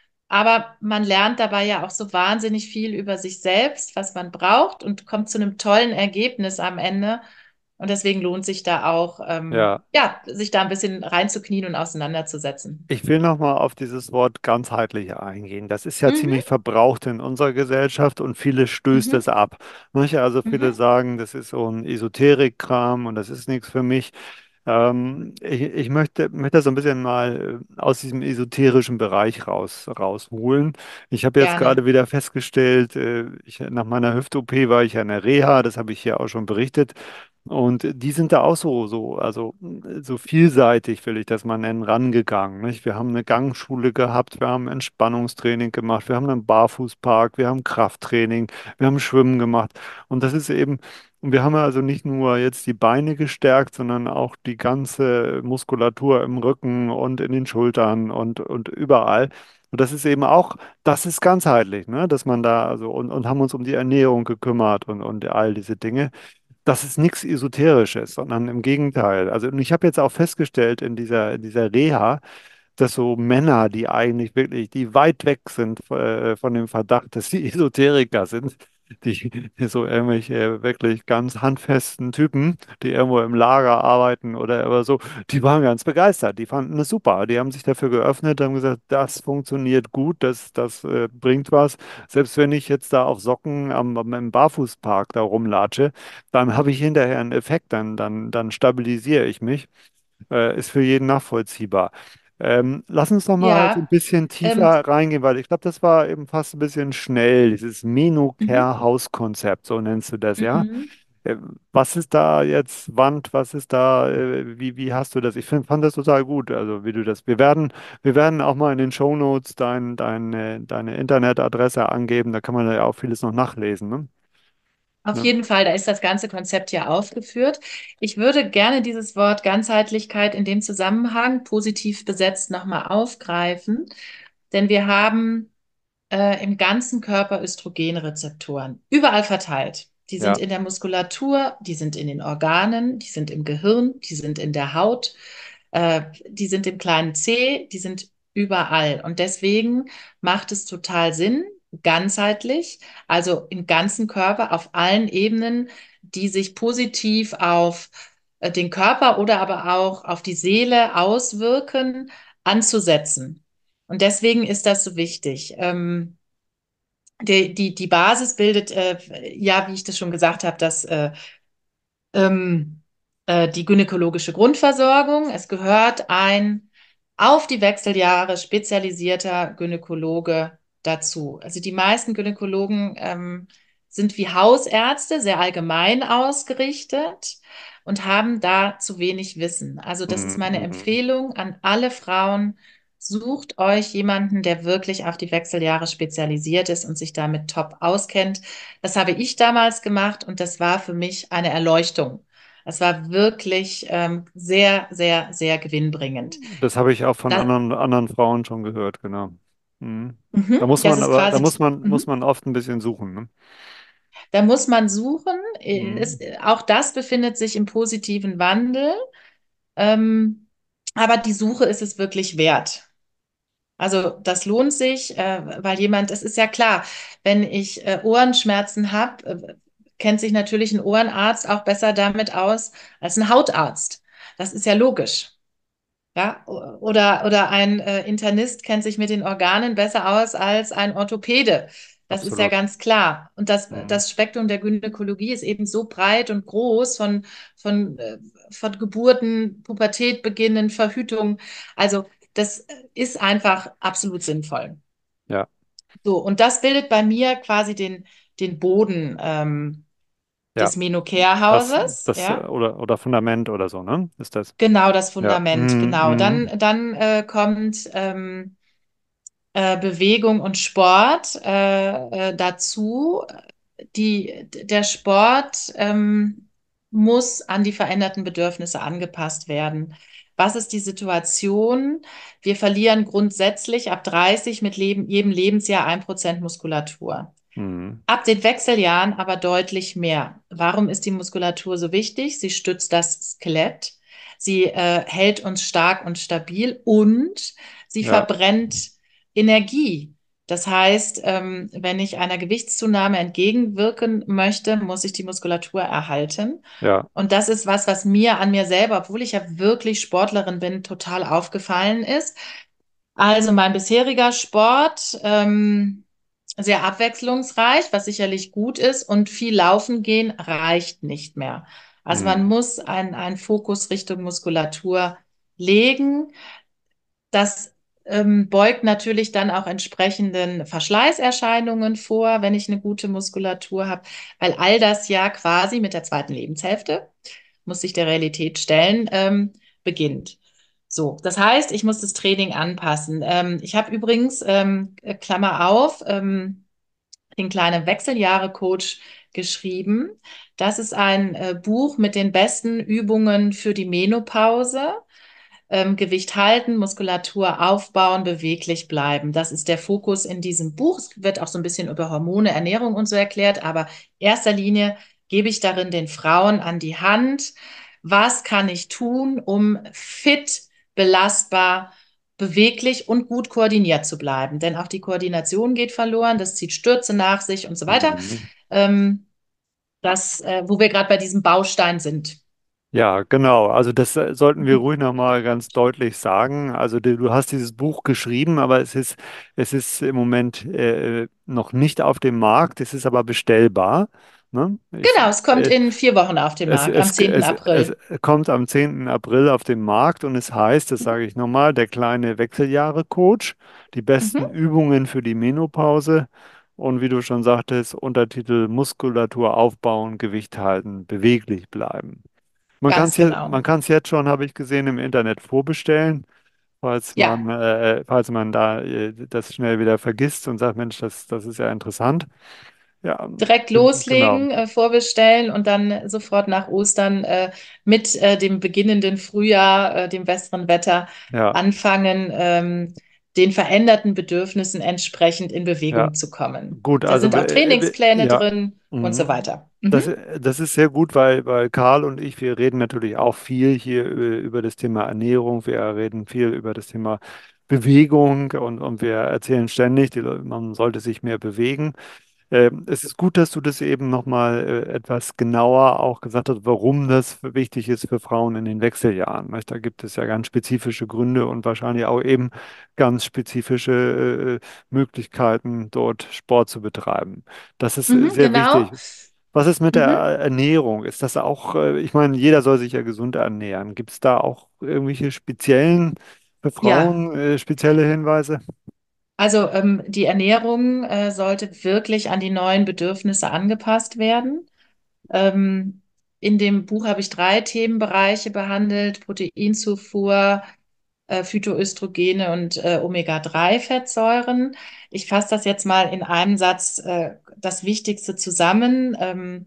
S2: aber man lernt dabei ja auch so wahnsinnig viel über sich selbst, was man braucht und kommt zu einem tollen Ergebnis am Ende. Und deswegen lohnt sich da auch, ähm,
S1: ja.
S2: ja, sich da ein bisschen reinzuknien und auseinanderzusetzen.
S1: Ich will nochmal auf dieses Wort ganzheitlich eingehen. Das ist ja
S2: Mhm,
S1: ziemlich verbraucht in unserer Gesellschaft und viele stößt es
S2: mhm,
S1: ab. Nicht? Also viele
S2: mhm.
S1: sagen, das ist so ein Esoterik-Kram und das ist nichts für mich. Ähm, ich, ich möchte, möchte so ein bisschen mal äh, aus diesem esoterischen Bereich raus, rausholen. Ich habe jetzt
S2: Gerne.
S1: gerade wieder festgestellt, äh, ich, nach meiner Hüft-O P war ich ja in der Reha, das habe ich hier auch schon berichtet. Und die sind da auch so, so, also so vielseitig, will ich das mal nennen, rangegangen. Nicht? Wir haben eine Gangschule gehabt, wir haben Entspannungstraining gemacht, wir haben einen Barfußpark, wir haben Krafttraining, wir haben Schwimmen gemacht. Und das ist eben, und wir haben also nicht nur jetzt die Beine gestärkt, sondern auch die ganze Muskulatur im Rücken und in den Schultern und, und überall. Und das ist eben auch, das ist ganzheitlich, ne? Dass man da, also, und, und haben uns um die Ernährung gekümmert und, und all diese Dinge. Das ist nichts Esoterisches, sondern im Gegenteil. Also, und ich habe jetzt auch festgestellt in dieser, in dieser Reha, dass so Männer, die eigentlich wirklich, die weit weg sind äh, von dem Verdacht, dass sie Esoteriker sind, die so irgendwelche wirklich ganz handfesten Typen, die irgendwo im Lager arbeiten oder aber so, die waren ganz begeistert, die fanden es super, die haben sich dafür geöffnet, haben gesagt, das funktioniert gut, das, das äh, bringt was. Selbst wenn ich jetzt da auf Socken am, am im Barfußpark da rumlatsche, dann habe ich hinterher einen Effekt, dann, dann, dann stabilisiere ich mich. Äh, ist für jeden nachvollziehbar. Ähm, lass uns noch mal so ein
S2: Ja,
S1: bisschen
S2: ähm,
S1: tiefer reingehen, weil ich glaube, das war eben fast ein bisschen schnell, dieses
S2: mhm,
S1: Menocare-Hauskonzept, so nennst du das, ja?
S2: mhm.
S1: Äh, Was ist da jetzt Wand, was ist da, äh, wie, wie hast du das? Ich find, fand das total gut, also wie du das. Wir werden, wir werden auch mal in den Shownotes dein, deine, deine Internetadresse angeben, da kann man ja auch vieles noch nachlesen, ne?
S2: Auf
S1: Ja,
S2: jeden Fall, da ist das ganze Konzept ja aufgeführt. Ich würde gerne dieses Wort Ganzheitlichkeit in dem Zusammenhang positiv besetzt nochmal aufgreifen, denn wir haben äh, im ganzen Körper Östrogenrezeptoren, überall verteilt. Die sind
S1: ja.
S2: in der Muskulatur, die sind in den Organen, die sind im Gehirn, die sind in der Haut, äh, die sind im kleinen Zeh, die sind überall. Und deswegen macht es total Sinn, ganzheitlich, also im ganzen Körper, auf allen Ebenen, die sich positiv auf äh, den Körper oder aber auch auf die Seele auswirken, anzusetzen. Und deswegen ist das so wichtig. Ähm, die, die, die Basis bildet, äh, ja, wie ich das schon gesagt habe, das äh, ähm, äh, die gynäkologische Grundversorgung. Es gehört ein auf die Wechseljahre spezialisierter Gynäkologe dazu. Also die meisten Gynäkologen ähm, sind wie Hausärzte, sehr allgemein ausgerichtet und haben da zu wenig Wissen. Also das ist
S1: Mhm,
S2: meine
S1: mhm.
S2: Empfehlung an alle Frauen. Sucht euch jemanden, der wirklich auf die Wechseljahre spezialisiert ist und sich damit top auskennt. Das habe ich damals gemacht und das war für mich eine Erleuchtung. Es war wirklich ähm, sehr, sehr, sehr gewinnbringend.
S1: Das habe ich auch von
S2: Da,
S1: anderen, anderen Frauen schon gehört, genau. Mhm. Da
S2: mhm,
S1: muss
S2: das
S1: man
S2: ist
S1: aber, da
S2: quasi,
S1: muss man, muss
S2: mhm,
S1: man oft ein bisschen suchen, ne?
S2: da muss man suchen. Es,
S1: Mhm.
S2: auch das befindet sich im positiven Wandel. Ähm, aber die Suche ist es wirklich wert. Also das lohnt sich, äh, weil jemand, es ist ja klar, wenn ich äh, Ohrenschmerzen habe, äh, kennt sich natürlich ein Ohrenarzt auch besser damit aus als ein Hautarzt. Das ist ja logisch. Ja, oder, oder ein äh, Internist kennt sich mit den Organen besser aus als ein Orthopäde. Das ist ja
S1: Absolut.
S2: ganz klar. Und das,
S1: Mhm.
S2: das Spektrum der Gynäkologie ist eben so breit und groß von, von, äh, von Geburten, Pubertät beginnen, Verhütung. Also das ist einfach absolut sinnvoll.
S1: Ja,
S2: So, und das bildet bei mir quasi den, den Boden ähm,
S1: ja.
S2: des
S1: Das,
S2: Menocare-Hauses,
S1: das, äh,
S2: ja.
S1: oder, oder Fundament oder so, ne? Ist das?
S2: Genau das
S1: Ja.
S2: Fundament,
S1: Mhm.
S2: genau. Dann,
S1: Mhm.
S2: dann äh, kommt ähm, äh, Bewegung und Sport äh, äh, dazu. Die, der Sport ähm, muss an die veränderten Bedürfnisse angepasst werden. Was ist die Situation? Wir verlieren grundsätzlich ab dreißig mit Leben, jedem Lebensjahr ein Prozent Muskulatur.
S1: Mhm.
S2: Ab den Wechseljahren aber deutlich mehr. Warum ist die Muskulatur so wichtig? Sie stützt das Skelett, sie äh, hält uns stark und stabil und sie
S1: Ja,
S2: verbrennt Energie. Das heißt, ähm, wenn ich einer Gewichtszunahme entgegenwirken möchte, muss ich die Muskulatur erhalten.
S1: ja.
S2: Und das ist was, was mir an mir selber, obwohl ich ja wirklich Sportlerin bin, total aufgefallen ist. Also mein bisheriger Sport, ähm, sehr abwechslungsreich, was sicherlich gut ist, und viel laufen gehen reicht nicht mehr. Also man
S1: Mhm.
S2: muss einen, einen Fokus Richtung Muskulatur legen. Das ähm, beugt natürlich dann auch entsprechenden Verschleißerscheinungen vor, wenn ich eine gute Muskulatur habe, weil all das ja quasi mit der zweiten Lebenshälfte, muss sich der Realität stellen, ähm, beginnt. So, das heißt, ich muss das Training anpassen. Ähm, ich habe übrigens, ähm, äh, Klammer auf, ähm, den kleinen Wechseljahre-Coach geschrieben. Das ist ein äh, Buch mit den besten Übungen für die Menopause. ähm, Gewicht halten, Muskulatur aufbauen, beweglich bleiben. Das ist der Fokus in diesem Buch. Es wird auch so ein bisschen über Hormone, Ernährung und so erklärt, aber in erster Linie gebe ich darin den Frauen an die Hand, was kann ich tun, um fit, belastbar, beweglich und gut koordiniert zu bleiben. Denn auch die Koordination geht verloren, das zieht Stürze nach sich und so weiter.
S1: Mhm.
S2: Ähm, das, äh, wo wir gerade bei diesem Baustein sind.
S1: Ja, genau. Also das äh, sollten wir
S2: Mhm.
S1: ruhig nochmal ganz deutlich sagen. Also du, du hast dieses Buch geschrieben, aber es ist, es ist im Moment äh, noch nicht auf dem Markt. Es ist aber bestellbar. Ne? Ich,
S2: Genau, es kommt
S1: äh,
S2: in vier Wochen auf den
S1: es,
S2: Markt, am
S1: es,
S2: zehnten
S1: es, es
S2: April.
S1: kommt am zehnten April auf den Markt und es heißt, das
S2: Mhm.
S1: sage ich nochmal, der kleine Wechseljahre-Coach, die besten
S2: Mhm.
S1: Übungen für die Menopause. Und wie du schon sagtest, Untertitel Muskulatur aufbauen, Gewicht halten, beweglich bleiben. Man kann es
S2: Ganz
S1: jetzt,
S2: genau.
S1: man kann es jetzt schon, habe ich gesehen, im Internet vorbestellen, falls man,
S2: Ja,
S1: äh, falls man da äh, das schnell wieder vergisst und sagt, Mensch, das, das ist ja interessant. Ja,
S2: direkt
S1: genau.
S2: loslegen, äh, vorbestellen und dann sofort nach Ostern äh, mit äh, dem beginnenden Frühjahr, äh, dem besseren Wetter
S1: Ja,
S2: anfangen, ähm, den veränderten Bedürfnissen entsprechend in
S1: ja.
S2: Bewegung zu kommen.
S1: Gut,
S2: Da
S1: also
S2: sind auch
S1: äh, äh,
S2: Trainingspläne
S1: ja.
S2: drin und so
S1: Mhm.
S2: weiter. Mhm.
S1: Das, das ist sehr gut, weil, weil Karl und ich, wir reden natürlich auch viel hier über, über das Thema Ernährung, wir reden viel über das Thema Bewegung und, und wir erzählen ständig, die, Leute, man sollte sich mehr bewegen. Ähm, es ist gut, dass du das eben nochmal äh, etwas genauer auch gesagt hast, warum das wichtig ist für Frauen in den Wechseljahren. Nicht? Da gibt es ja ganz spezifische Gründe und wahrscheinlich auch eben ganz spezifische äh, Möglichkeiten, dort Sport zu betreiben. Das ist äh,
S2: Mhm,
S1: sehr
S2: genau.
S1: wichtig. Was ist mit der
S2: Mhm.
S1: Ernährung? Ist das auch, äh, ich meine, jeder soll sich ja gesund ernähren. Gibt es da auch irgendwelche speziellen, für
S2: Ja.
S1: Frauen, äh, spezielle Hinweise?
S2: Also ähm, die Ernährung äh, sollte wirklich an die neuen Bedürfnisse angepasst werden. Ähm, in dem Buch habe ich drei Themenbereiche behandelt: Proteinzufuhr, äh, Phytoöstrogene und äh, Omega drei Fettsäuren. Ich fasse das jetzt mal in einem Satz, äh, das Wichtigste zusammen. Ähm,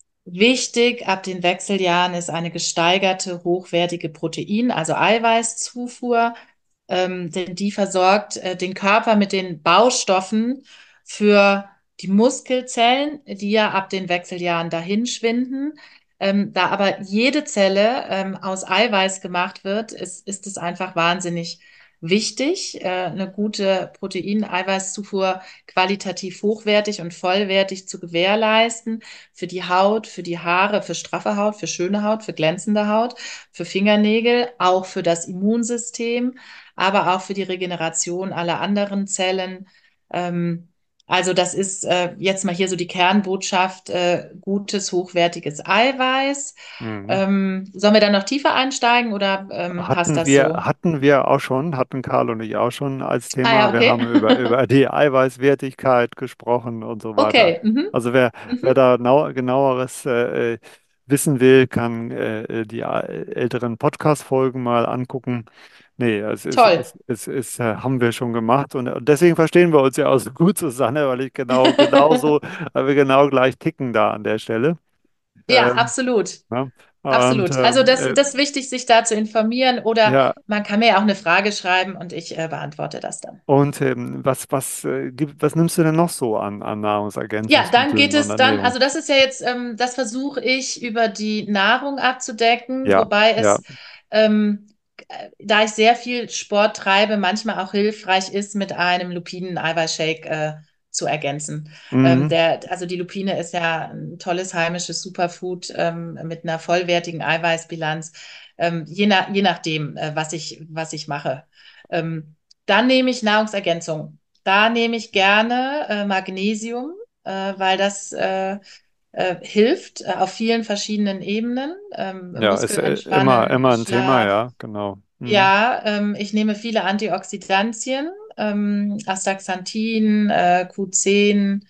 S2: Wichtig ab den Wechseljahren ist eine gesteigerte, hochwertige Protein, also Eiweißzufuhr, ähm, denn die versorgt äh, den Körper mit den Baustoffen für die Muskelzellen, die ja ab den Wechseljahren dahin schwinden. Ähm, da aber jede Zelle ähm, aus Eiweiß gemacht wird, ist, ist es einfach wahnsinnig wichtig, äh, eine gute Protein-Eiweißzufuhr qualitativ hochwertig und vollwertig zu gewährleisten für die Haut, für die Haare, für straffe Haut, für schöne Haut, für glänzende Haut, für Fingernägel, auch für das Immunsystem, aber auch für die Regeneration aller anderen Zellen. Ähm, also das ist äh, jetzt mal hier so die Kernbotschaft: äh, gutes, hochwertiges Eiweiß.
S1: Mhm.
S2: Ähm, sollen wir da noch tiefer einsteigen oder ähm, passt
S1: Hatten
S2: das
S1: wir,
S2: so?
S1: hatten wir auch schon, hatten Karl und ich auch schon als
S2: Ah ja,
S1: Thema. Wir
S2: okay.
S1: haben über, über die Eiweißwertigkeit gesprochen und so weiter.
S2: Okay. Mhm.
S1: Also wer, wer
S2: Mhm.
S1: da nau, genaueres äh, äh, wissen will, kann äh, die äh, älteren Podcast-Folgen mal angucken. Nee, es ist,
S2: Toll.
S1: es, es, es äh, haben wir schon gemacht und, und deswegen verstehen wir uns ja auch so gut, Susanne, weil ich genau, genauso, weil wir genau gleich ticken da an der Stelle.
S2: Ja,
S1: Ähm,
S2: absolut.
S1: ne? Und
S2: Absolut. Also
S1: ähm,
S2: das,
S1: äh,
S2: das ist wichtig, sich da zu informieren, oder
S1: ja,
S2: man kann mir ja auch eine Frage schreiben und ich äh, beantworte das dann.
S1: und ähm, was, was, äh, gibt, was nimmst du denn noch so an, an
S2: Ja, dann geht
S1: Nahrungsergänzungsmitteln und
S2: es dann,
S1: Ernährung?
S2: also das ist ja jetzt, ähm, das versuche ich über die Nahrung abzudecken,
S1: Ja,
S2: wobei
S1: ja.
S2: es, ähm, äh, da ich sehr viel Sport treibe, manchmal auch hilfreich ist, mit einem Lupinen-Eiweißshake äh, zu ergänzen. Ähm,
S1: Mhm.
S2: der, also die Lupine ist ja ein tolles heimisches Superfood ähm, mit einer vollwertigen Eiweißbilanz, ähm, je, nach, je nachdem, äh, was ich, was ich mache. Ähm, Dann nehme ich Nahrungsergänzung. Da nehme ich gerne äh, Magnesium, äh, weil das äh, äh, hilft äh, auf vielen verschiedenen Ebenen. Ähm,
S1: Ja, ist
S2: Muskeln
S1: äh, immer,
S2: entspannen,
S1: immer ein Thema,
S2: Schlaf.
S1: ja, genau. Mhm.
S2: Ja, ähm, ich nehme viele Antioxidantien, ähm, Astaxanthin, äh, Q zehn,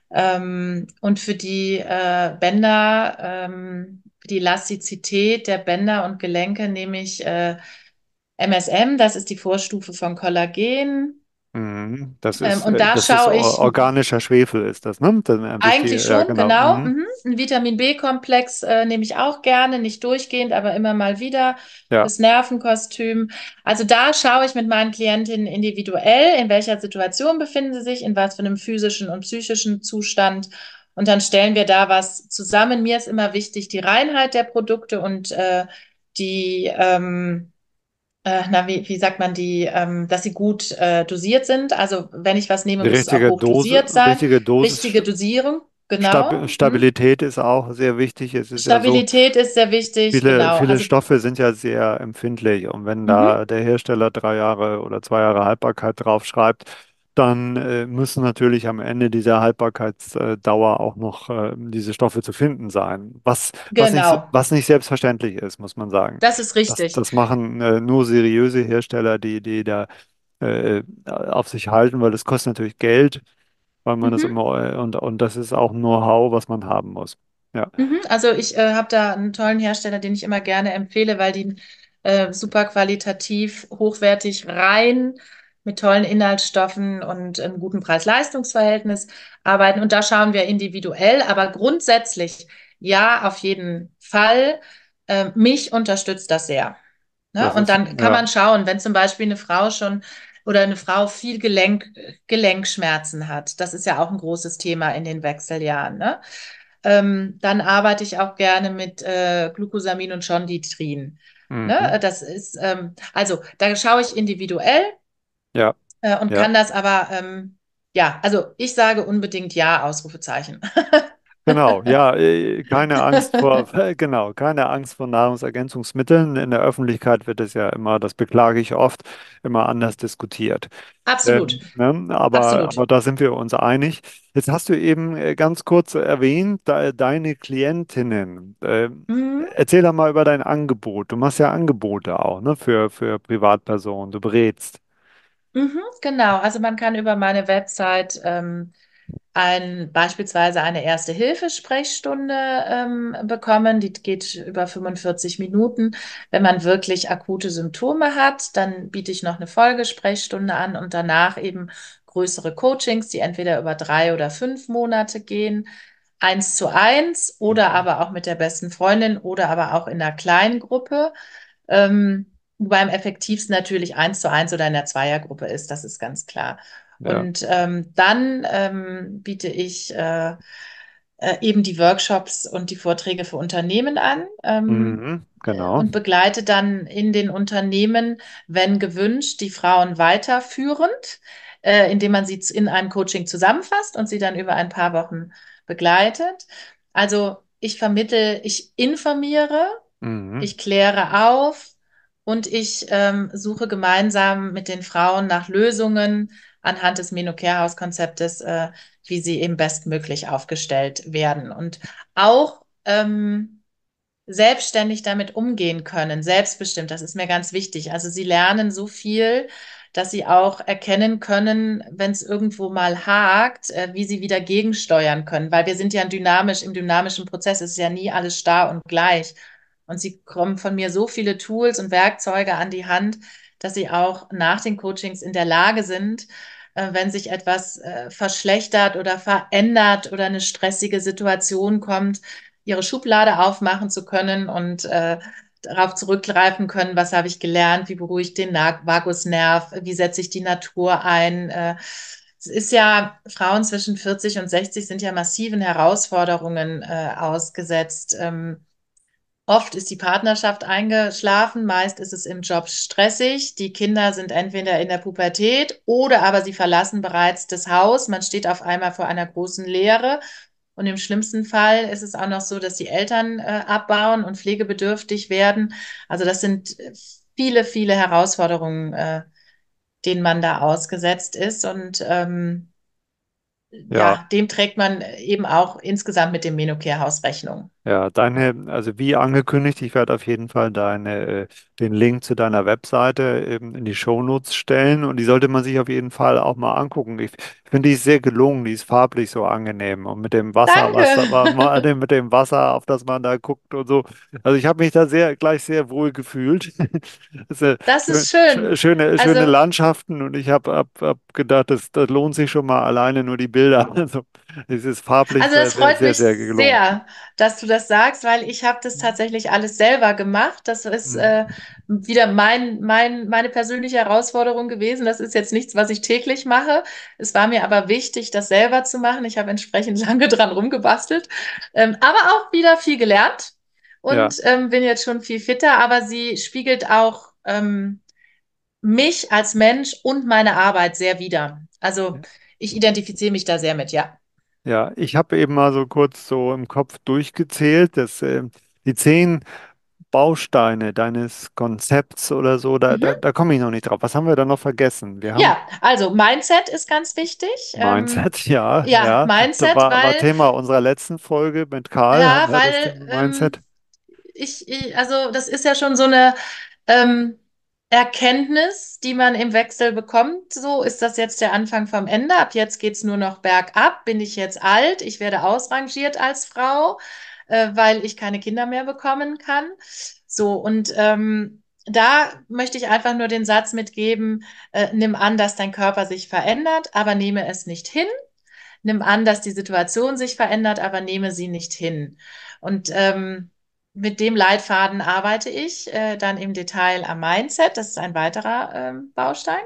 S2: ähm, und für die äh, Bänder, ähm, für die Elastizität der Bänder und Gelenke nehme ich äh, M S M, das ist die Vorstufe von Kollagen.
S1: Mhm. Das
S2: Ähm,
S1: ist,
S2: und
S1: äh,
S2: da
S1: das ist
S2: schaue
S1: or-
S2: ich
S1: organischer Schwefel, ist das, ne? Dann ein wichtiger,
S2: eigentlich
S1: ja,
S2: schon,
S1: genau.
S2: genau.
S1: Mhm.
S2: Mhm. Ein Vitamin B-Komplex äh, nehme ich auch gerne, nicht durchgehend, aber immer mal wieder
S1: Ja,
S2: fürs Nervenkostüm. Also da schaue ich mit meinen Klientinnen individuell, in welcher Situation befinden sie sich, in was für einem physischen und psychischen Zustand. Und dann stellen wir da was zusammen. Mir ist immer wichtig die Reinheit der Produkte und äh, die, ähm, äh, na, wie, wie sagt man die, ähm, dass sie gut äh, dosiert sind. Also wenn ich was nehme,
S1: die
S2: muss es auch
S1: richtige
S2: hoch
S1: Dose,
S2: dosiert sein.
S1: richtige Dosis,
S2: Richtige Dosierung,
S1: Stab
S2: genau. Hm.
S1: Stabilität ist auch sehr wichtig. Es ist ja so,
S2: Stabilität ist sehr wichtig,
S1: viele,
S2: genau.
S1: viele
S2: Also,
S1: Stoffe sind ja sehr empfindlich. Und wenn
S2: mhm,
S1: da der Hersteller drei Jahre oder zwei Jahre Haltbarkeit drauf schreibt, dann äh, müssen natürlich am Ende dieser Haltbarkeitsdauer auch noch äh, diese Stoffe zu finden sein. Was, was nicht,
S2: genau.
S1: was nicht selbstverständlich ist, muss man sagen.
S2: Das ist
S1: Das,
S2: richtig.
S1: das machen äh, nur seriöse Hersteller, die, die da äh, auf sich halten, weil das kostet natürlich Geld, weil man das
S2: Mhm.
S1: immer, äh, und, und das ist auch Know-how, was man haben muss. Ja,
S2: Mhm, also ich äh, habe da einen tollen Hersteller, den ich immer gerne empfehle, weil die äh, super qualitativ, hochwertig, rein mit tollen Inhaltsstoffen und einem guten Preis-Leistungs-Verhältnis arbeiten. Und da schauen wir individuell, aber grundsätzlich ja, auf jeden Fall. Äh, mich unterstützt das sehr. Ne?
S1: das
S2: Und
S1: ist,
S2: dann kann
S1: ja.
S2: man schauen, wenn zum Beispiel eine Frau schon oder eine Frau viel Gelenk, Gelenkschmerzen hat. Das ist ja auch ein großes Thema in den Wechseljahren. Ne? Ähm, dann arbeite ich auch gerne mit äh, Glucosamin und Chondroitin. Ne?
S1: Mhm.
S2: Das ist, ähm, also da schaue ich individuell
S1: Ja,
S2: äh, und
S1: ja.
S2: kann das aber, ähm, ja, also ich sage unbedingt ja, Ausrufezeichen.
S1: Genau, ja, äh, keine Angst vor, genau, keine Angst vor Nahrungsergänzungsmitteln. In der Öffentlichkeit wird es ja immer, das beklage ich oft, immer anders diskutiert.
S2: Absolut,
S1: Ähm, ne? Aber,
S2: absolut.
S1: aber da sind wir uns einig. Jetzt hast du eben äh, ganz kurz erwähnt, de deine Klientinnen. Ähm,
S2: Mhm.
S1: erzähl doch mal über dein Angebot. Du machst ja Angebote auch, ne, für, für Privatpersonen. Du berätst.
S2: Mhm, genau, also man kann über meine Website ähm, ein, beispielsweise eine Erste-Hilfe-Sprechstunde ähm, bekommen. Die geht über fünfundvierzig Minuten. Wenn man wirklich akute Symptome hat, dann biete ich noch eine Folgesprechstunde an und danach eben größere Coachings, die entweder über drei oder fünf Monate gehen, eins zu eins oder
S1: Mhm.
S2: aber auch mit der besten Freundin oder aber auch in einer kleinen Gruppe. Ähm, wobei am effektivsten natürlich eins zu eins oder in der Zweiergruppe ist, das ist ganz klar.
S1: Ja.
S2: Und ähm, dann ähm, biete ich äh, äh, eben die Workshops und die Vorträge für Unternehmen an ähm,
S1: Mhm.
S2: äh,
S1: Genau.
S2: und begleite dann in den Unternehmen, wenn gewünscht, die Frauen weiterführend, äh, indem man sie in einem Coaching zusammenfasst und sie dann über ein paar Wochen begleitet. Also ich vermittle, ich informiere,
S1: Mhm.
S2: ich kläre auf und ich ähm, suche gemeinsam mit den Frauen nach Lösungen anhand des Menocare-Haus-Konzeptes, äh, wie sie eben bestmöglich aufgestellt werden. Und auch ähm, selbstständig damit umgehen können, selbstbestimmt, das ist mir ganz wichtig. Also sie lernen so viel, dass sie auch erkennen können, wenn es irgendwo mal hakt, äh, wie sie wieder gegensteuern können, weil wir sind ja dynamisch, im dynamischen Prozess ist ja nie alles starr und gleich. Und sie kommen von mir so viele Tools und Werkzeuge an die Hand, dass sie auch nach den Coachings in der Lage sind, äh, wenn sich etwas äh, verschlechtert oder verändert oder eine stressige Situation kommt, ihre Schublade aufmachen zu können und äh, darauf zurückgreifen können, was habe ich gelernt, wie beruhige ich den Vagusnerv, wie setze ich die Natur ein. Äh, es ist ja, Frauen zwischen vierzig und sechzig sind ja massiven Herausforderungen äh, ausgesetzt. Ähm, Oft ist die Partnerschaft eingeschlafen, meist ist es im Job stressig. Die Kinder sind entweder in der Pubertät oder aber sie verlassen bereits das Haus. Man steht auf einmal vor einer großen Leere. Und im schlimmsten Fall ist es auch noch so, dass die Eltern äh, abbauen und pflegebedürftig werden. Also das sind äh, viele, viele Herausforderungen, äh, denen man da ausgesetzt ist. Und ähm,
S1: Ja,
S2: ja, dem trägt man eben auch insgesamt mit dem Menocare-Haus Rechnung.
S1: ja, deine, also wie angekündigt, ich werde auf jeden Fall deine, äh, den Link zu deiner Webseite eben in die Shownotes stellen und die sollte man sich auf jeden Fall auch mal angucken. Ich finde die ist sehr gelungen, die ist farblich so angenehm und mit dem Wasser, was da
S2: Danke,
S1: war, mal mit dem Wasser, auf das man da guckt und so. Also ich habe mich da sehr, gleich sehr wohl gefühlt. Das ist, äh,
S2: das
S1: schön,
S2: ist schön.
S1: sch- schöne, schöne
S2: Also,
S1: Landschaften und ich habe hab, hab gedacht, das, das lohnt sich schon mal alleine nur die Bilder. Also es ist farblich
S2: also
S1: sehr,
S2: das
S1: sehr,
S2: freut
S1: sehr,
S2: mich
S1: sehr gelungen.
S2: sehr, dass du das sagst, weil ich habe das tatsächlich alles selber gemacht. Das ist
S1: Mhm.
S2: äh, wieder mein, mein, meine persönliche Herausforderung gewesen. Das ist jetzt nichts, was ich täglich mache. Es war mir aber wichtig, das selber zu machen. Ich habe entsprechend lange dran rumgebastelt, ähm, aber auch wieder viel gelernt
S1: Ja.
S2: und ähm, bin jetzt schon viel fitter. Aber sie spiegelt auch ähm, mich als Mensch und meine Arbeit sehr wider. Also ich identifiziere mich da sehr mit, ja.
S1: Ja, ich habe eben mal so kurz so im Kopf durchgezählt, dass äh, die zehn Bausteine deines Konzepts oder so, da, da,
S2: Mhm.
S1: da komme ich noch nicht drauf. Was haben wir da noch vergessen? Wir haben
S2: Ja, also Mindset ist ganz wichtig. Ähm,
S1: Mindset, ja,
S2: ja,
S1: ja. Das
S2: Mindset,
S1: war, war
S2: weil,
S1: Thema unserer letzten Folge mit Karl, haben
S2: ja,
S1: wir das
S2: weil
S1: Thema Mindset.
S2: ähm, ich, ich, also das ist ja schon so eine ähm, Erkenntnis, die man im Wechsel bekommt. So ist das jetzt der Anfang vom Ende. Ab jetzt geht's nur noch bergab. Bin ich jetzt alt? Ich werde ausrangiert als Frau, äh, weil ich keine Kinder mehr bekommen kann. So, und ähm, da möchte ich einfach nur den Satz mitgeben, äh, nimm an, dass dein Körper sich verändert, aber nehme es nicht hin. Nimm an, dass die Situation sich verändert, aber nehme sie nicht hin. Und ähm, mit dem Leitfaden arbeite ich äh, dann im Detail am Mindset. Das ist ein weiterer ähm, Baustein.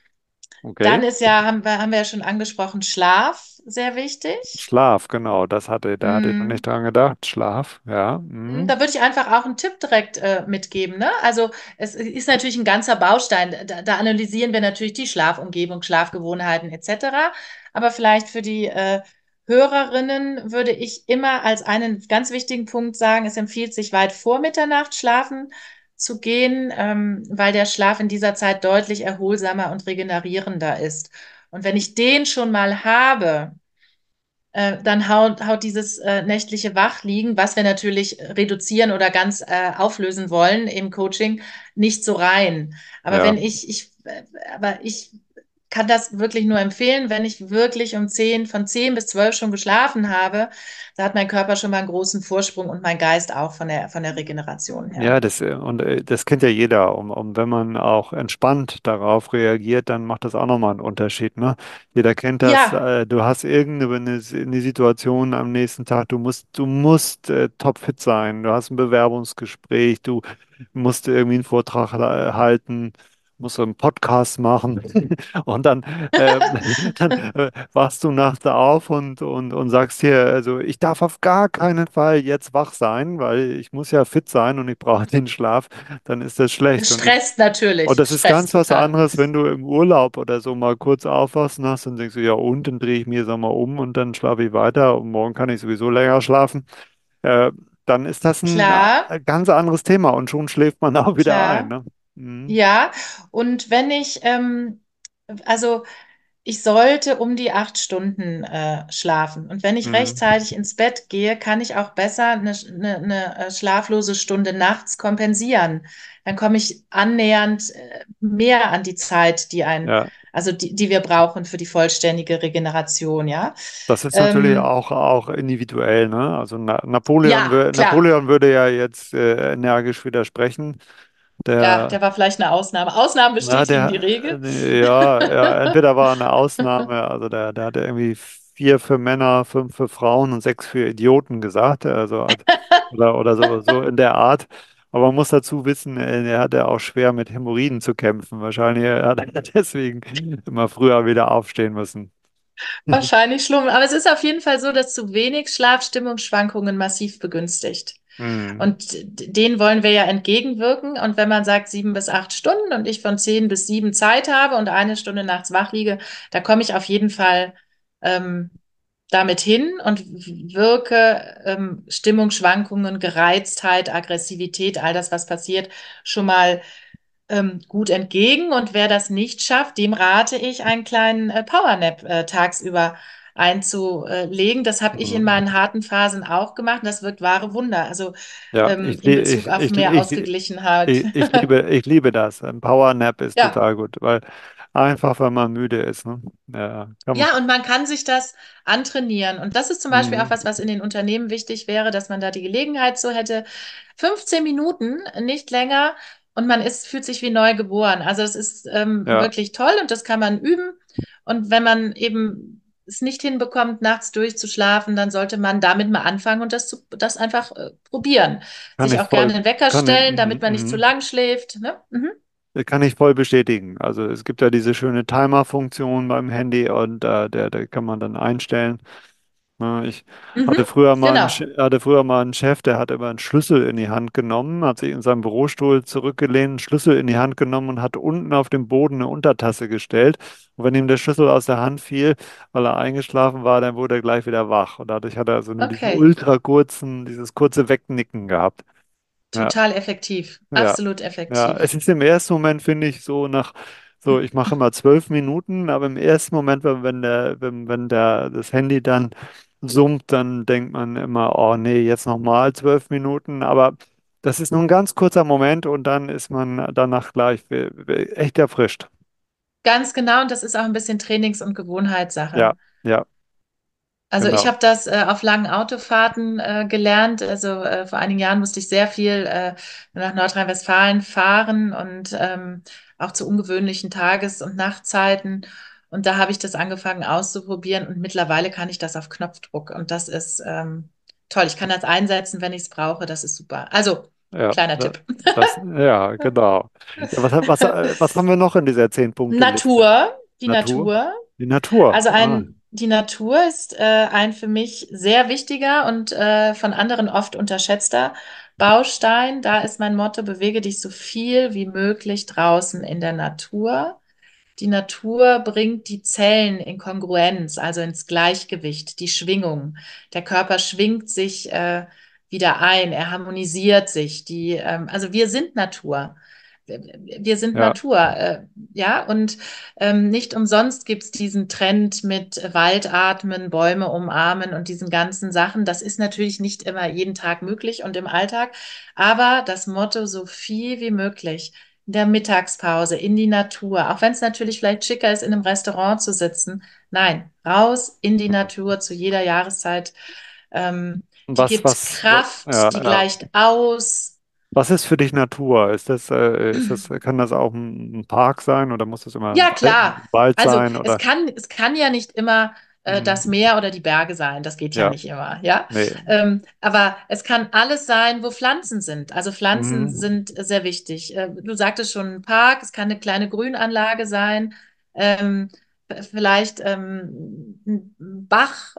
S1: Okay.
S2: Dann ist ja, haben wir, haben wir ja schon angesprochen, Schlaf sehr wichtig.
S1: Schlaf, genau, das hatte, da hatte ich noch
S2: Mm.
S1: nicht dran gedacht. Schlaf, ja.
S2: Hm,
S1: Mhm.
S2: Da würde ich einfach auch einen Tipp direkt äh, mitgeben. Ne? Also es ist natürlich ein ganzer Baustein. Da, da analysieren wir natürlich die Schlafumgebung, Schlafgewohnheiten et cetera. Aber vielleicht für die äh, Hörerinnen würde ich immer als einen ganz wichtigen Punkt sagen, es empfiehlt sich weit vor Mitternacht schlafen zu gehen, ähm, weil der Schlaf in dieser Zeit deutlich erholsamer und regenerierender ist. Und wenn ich den schon mal habe, äh, dann haut, haut dieses äh, nächtliche Wachliegen, was wir natürlich reduzieren oder ganz äh, auflösen wollen im Coaching, nicht so rein. Aber
S1: Ja.
S2: wenn ich, ich, äh, aber ich kann das wirklich nur empfehlen, wenn ich wirklich um zehn, von zehn bis zwölf schon geschlafen habe, da hat mein Körper schon mal einen großen Vorsprung und mein Geist auch von der, von der Regeneration her.
S1: Ja, das, äh, und äh, das kennt ja jeder. Und, und wenn man auch entspannt darauf reagiert, dann macht das auch nochmal einen Unterschied, ne? Jeder kennt das.
S2: Ja,
S1: Äh, du hast irgendeine eine, eine Situation am nächsten Tag, du musst, du musst äh, topfit sein. Du hast ein Bewerbungsgespräch, du musst irgendwie einen Vortrag äh, halten, musst einen Podcast machen. Und dann, äh, dann äh, wachst du nachts auf und, und, und sagst hier, also ich darf auf gar keinen Fall jetzt wach sein, weil ich muss ja fit sein und ich brauche den Schlaf, dann ist das schlecht.
S2: es
S1: Und ich,
S2: stresst
S1: und
S2: natürlich,
S1: das ist ganz
S2: stresst
S1: was
S2: total.
S1: anderes, wenn du im Urlaub oder so mal kurz aufwachst und hast und denkst du, ja und, dann drehe ich mir jetzt mal um und dann schlafe ich weiter und morgen kann ich sowieso länger schlafen. Äh, Dann ist das ein
S2: Klar,
S1: äh, ganz anderes Thema und schon schläft man auch wieder ein,
S2: klar.
S1: ne? Mhm.
S2: Ja, und wenn ich, ähm, also ich sollte um die acht Stunden äh, schlafen. Und wenn ich
S1: Mhm.
S2: rechtzeitig ins Bett gehe, kann ich auch besser eine, eine, eine äh, schlaflose Stunde nachts kompensieren. Dann komme ich annähernd äh, mehr an die Zeit, die ein,
S1: Ja.
S2: also die, die wir brauchen für die vollständige Regeneration, ja.
S1: Das ist natürlich
S2: Ähm,
S1: auch, auch individuell, ne? Also Na Napoleon,
S2: ja,
S1: wür-
S2: klar.
S1: Napoleon würde ja jetzt äh, energisch widersprechen.
S2: Ja,
S1: Der,
S2: der war vielleicht eine Ausnahme. Ausnahmen
S1: na,
S2: bestätigen die
S1: der,
S2: Regel.
S1: äh, ja, ja, entweder war er eine Ausnahme, also der, der hatte irgendwie vier für Männer, fünf für Frauen und sechs für Idioten gesagt, also als- oder, oder so, so in der Art. Aber man muss dazu wissen, äh, er hatte auch schwer mit Hämorrhoiden zu kämpfen. Wahrscheinlich hat er deswegen immer früher wieder aufstehen müssen.
S2: Wahrscheinlich Schlummer. Aber es ist auf jeden Fall so, dass zu wenig Schlaf Stimmungsschwankungen massiv begünstigt.
S1: Hm,
S2: Und denen wollen wir ja entgegenwirken. Und wenn man sagt sieben bis acht Stunden und ich von zehn bis sieben Zeit habe und eine Stunde nachts wach liege, da komme ich auf jeden Fall ähm, damit hin und wirke ähm, Stimmungsschwankungen, Gereiztheit, Aggressivität, all das, was passiert, schon mal ähm, gut entgegen. Und wer das nicht schafft, dem rate ich, einen kleinen äh, Powernap äh, tagsüber einzulegen. Das habe ich in
S1: Mhm.
S2: meinen harten Phasen auch gemacht. Und das wirkt wahre Wunder. Also
S1: Ja,
S2: ähm,
S1: ich,
S2: in
S1: lie-
S2: Bezug
S1: ich,
S2: auf
S1: ich,
S2: mehr
S1: ich,
S2: Ausgeglichenheit.
S1: ich, ich liebe, ich liebe das. Ein Power Nap ist
S2: Ja.
S1: total gut, weil einfach, wenn man müde ist, ne? Ja, kann man.
S2: Ja, und man kann sich das antrainieren. Und das ist zum Beispiel auch
S1: Mhm.
S2: was, was in den Unternehmen wichtig wäre, dass man da die Gelegenheit so hätte. fünfzehn Minuten, nicht länger. Und man ist, fühlt sich wie neu geboren. Also es ist ähm,
S1: Ja,
S2: wirklich toll und das kann man üben. Und wenn man eben es nicht hinbekommt, nachts durchzuschlafen, dann sollte man damit mal anfangen und das, zu, das einfach äh, probieren.
S1: kann
S2: Sich
S1: ich
S2: auch gerne
S1: voll,
S2: einen Wecker
S1: kann ich,
S2: stellen,
S1: mhm,
S2: damit man nicht zu
S1: mhm.
S2: lang schläft. Ne? Mhm.
S1: Kann ich voll bestätigen. Also es gibt ja diese schöne Timer-Funktion beim Handy und äh, der, der kann man dann einstellen. Ja, ich
S2: Mhm.
S1: hatte früher mal einen,
S2: Genau.
S1: Che- hatte früher mal einen Chef, der hat immer einen Schlüssel in die Hand genommen, hat sich in seinem Bürostuhl zurückgelehnt, einen Schlüssel in die Hand genommen und hat unten auf dem Boden eine Untertasse gestellt. Und wenn ihm der Schlüssel aus der Hand fiel, weil er eingeschlafen war, dann wurde er gleich wieder wach. Und dadurch hat er also nur diesen
S2: Okay.
S1: ultra kurzen, dieses kurze Wegnicken gehabt. Ja,
S2: Total effektiv.
S1: ja,
S2: Absolut
S1: ja. Es
S2: effektiv.
S1: ist im ersten Moment, finde ich, so nach, so ich mache immer zwölf Minuten, aber im ersten Moment, wenn, wenn der, wenn, wenn der, das Handy dann summt, dann denkt man immer, oh nee, jetzt nochmal zwölf Minuten. Aber das ist nur ein ganz kurzer Moment und dann ist man danach gleich we- we- echt erfrischt.
S2: Ganz genau. Und das ist auch ein bisschen Trainings- und Gewohnheitssache.
S1: Ja, ja,
S2: Also ich
S1: genau.
S2: habe das äh, auf langen Autofahrten äh, gelernt. Also äh, vor einigen Jahren musste ich sehr viel äh, nach Nordrhein-Westfalen fahren und ähm, auch zu ungewöhnlichen Tages- und Nachtzeiten. Und da habe ich das angefangen auszuprobieren und mittlerweile kann ich das auf Knopfdruck. Und das ist ähm, toll. Ich kann das einsetzen, wenn ich es brauche. Das ist super. Also,
S1: Ja,
S2: kleiner
S1: da-
S2: Tipp.
S1: das, ja, genau. Ja, was, was, was haben wir noch in dieser Zehn-Punkte-Liste?
S2: Natur, die
S1: Natur?
S2: Natur.
S1: Die Natur.
S2: Also
S1: Ah,
S2: ein, die Natur ist äh, ein für mich sehr wichtiger und äh, von anderen oft unterschätzter Baustein. Da ist mein Motto: bewege dich so viel wie möglich draußen in der Natur. Die Natur bringt die Zellen in Kongruenz, also ins Gleichgewicht, die Schwingung. Der Körper schwingt sich äh, wieder ein, er harmonisiert sich. Die, ähm, also wir sind Natur. Wir sind
S1: ja,
S2: Natur, äh, ja, und ähm, nicht umsonst gibt es diesen Trend mit Waldatmen, Bäume umarmen und diesen ganzen Sachen. Das ist natürlich nicht immer jeden Tag möglich und im Alltag, aber das Motto: so viel wie möglich in der Mittagspause, in die Natur, auch wenn es natürlich vielleicht schicker ist, in einem Restaurant zu sitzen. Nein, raus in die Natur zu jeder Jahreszeit. Ähm, die
S1: was,
S2: gibt
S1: was, wa- ja,
S2: Kraft, die
S1: ja.
S2: gleicht aus.
S1: Was ist für dich Natur? Ist das, äh, ist das, kann das auch ein ein Park sein oder muss das immer ein
S2: Ja,
S1: Wald,
S2: klar.
S1: Wald
S2: Also
S1: sein
S2: es
S1: oder?
S2: kann, es kann ja nicht immer äh, das
S1: Hm,
S2: Meer oder die Berge sein. Das geht ja
S1: ja,
S2: nicht immer, ja.
S1: nee.
S2: Ähm, aber es kann alles sein, wo Pflanzen sind. Also Pflanzen
S1: Hm,
S2: sind sehr wichtig. Äh, du sagtest schon, ein Park, es kann eine kleine Grünanlage sein. Ähm, vielleicht ähm, ein Bach,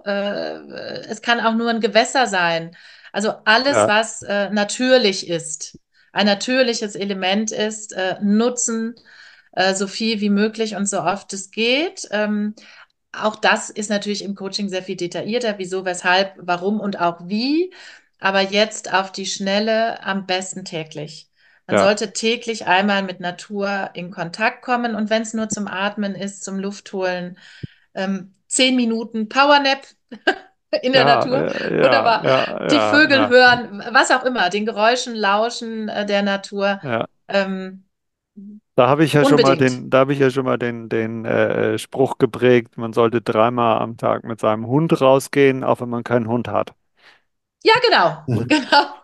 S2: äh, es kann auch nur ein Gewässer sein. Also alles,
S1: ja,
S2: was äh, natürlich ist, ein natürliches Element ist, äh, nutzen äh, so viel wie möglich und so oft es geht. Ähm, auch das ist natürlich im Coaching sehr viel detaillierter, wieso, weshalb, warum und auch wie. Aber jetzt auf die Schnelle am besten täglich. Man
S1: ja,
S2: sollte täglich einmal mit Natur in Kontakt kommen und wenn es nur zum Atmen ist, zum Luftholen, ähm, zehn Minuten Powernap in der
S1: ja,
S2: Natur.
S1: äh, ja,
S2: Wunderbar.
S1: ja,
S2: Die
S1: ja,
S2: Vögel
S1: ja,
S2: hören, was auch immer, den Geräuschen lauschen äh, der Natur.
S1: ja.
S2: Ähm,
S1: Da habe ich ja schon mal
S2: unbedingt.
S1: den, da habe ich ja schon mal den, den äh, Spruch geprägt, man sollte dreimal am Tag mit seinem Hund rausgehen, auch wenn man keinen Hund hat.
S2: Ja, genau. Genau.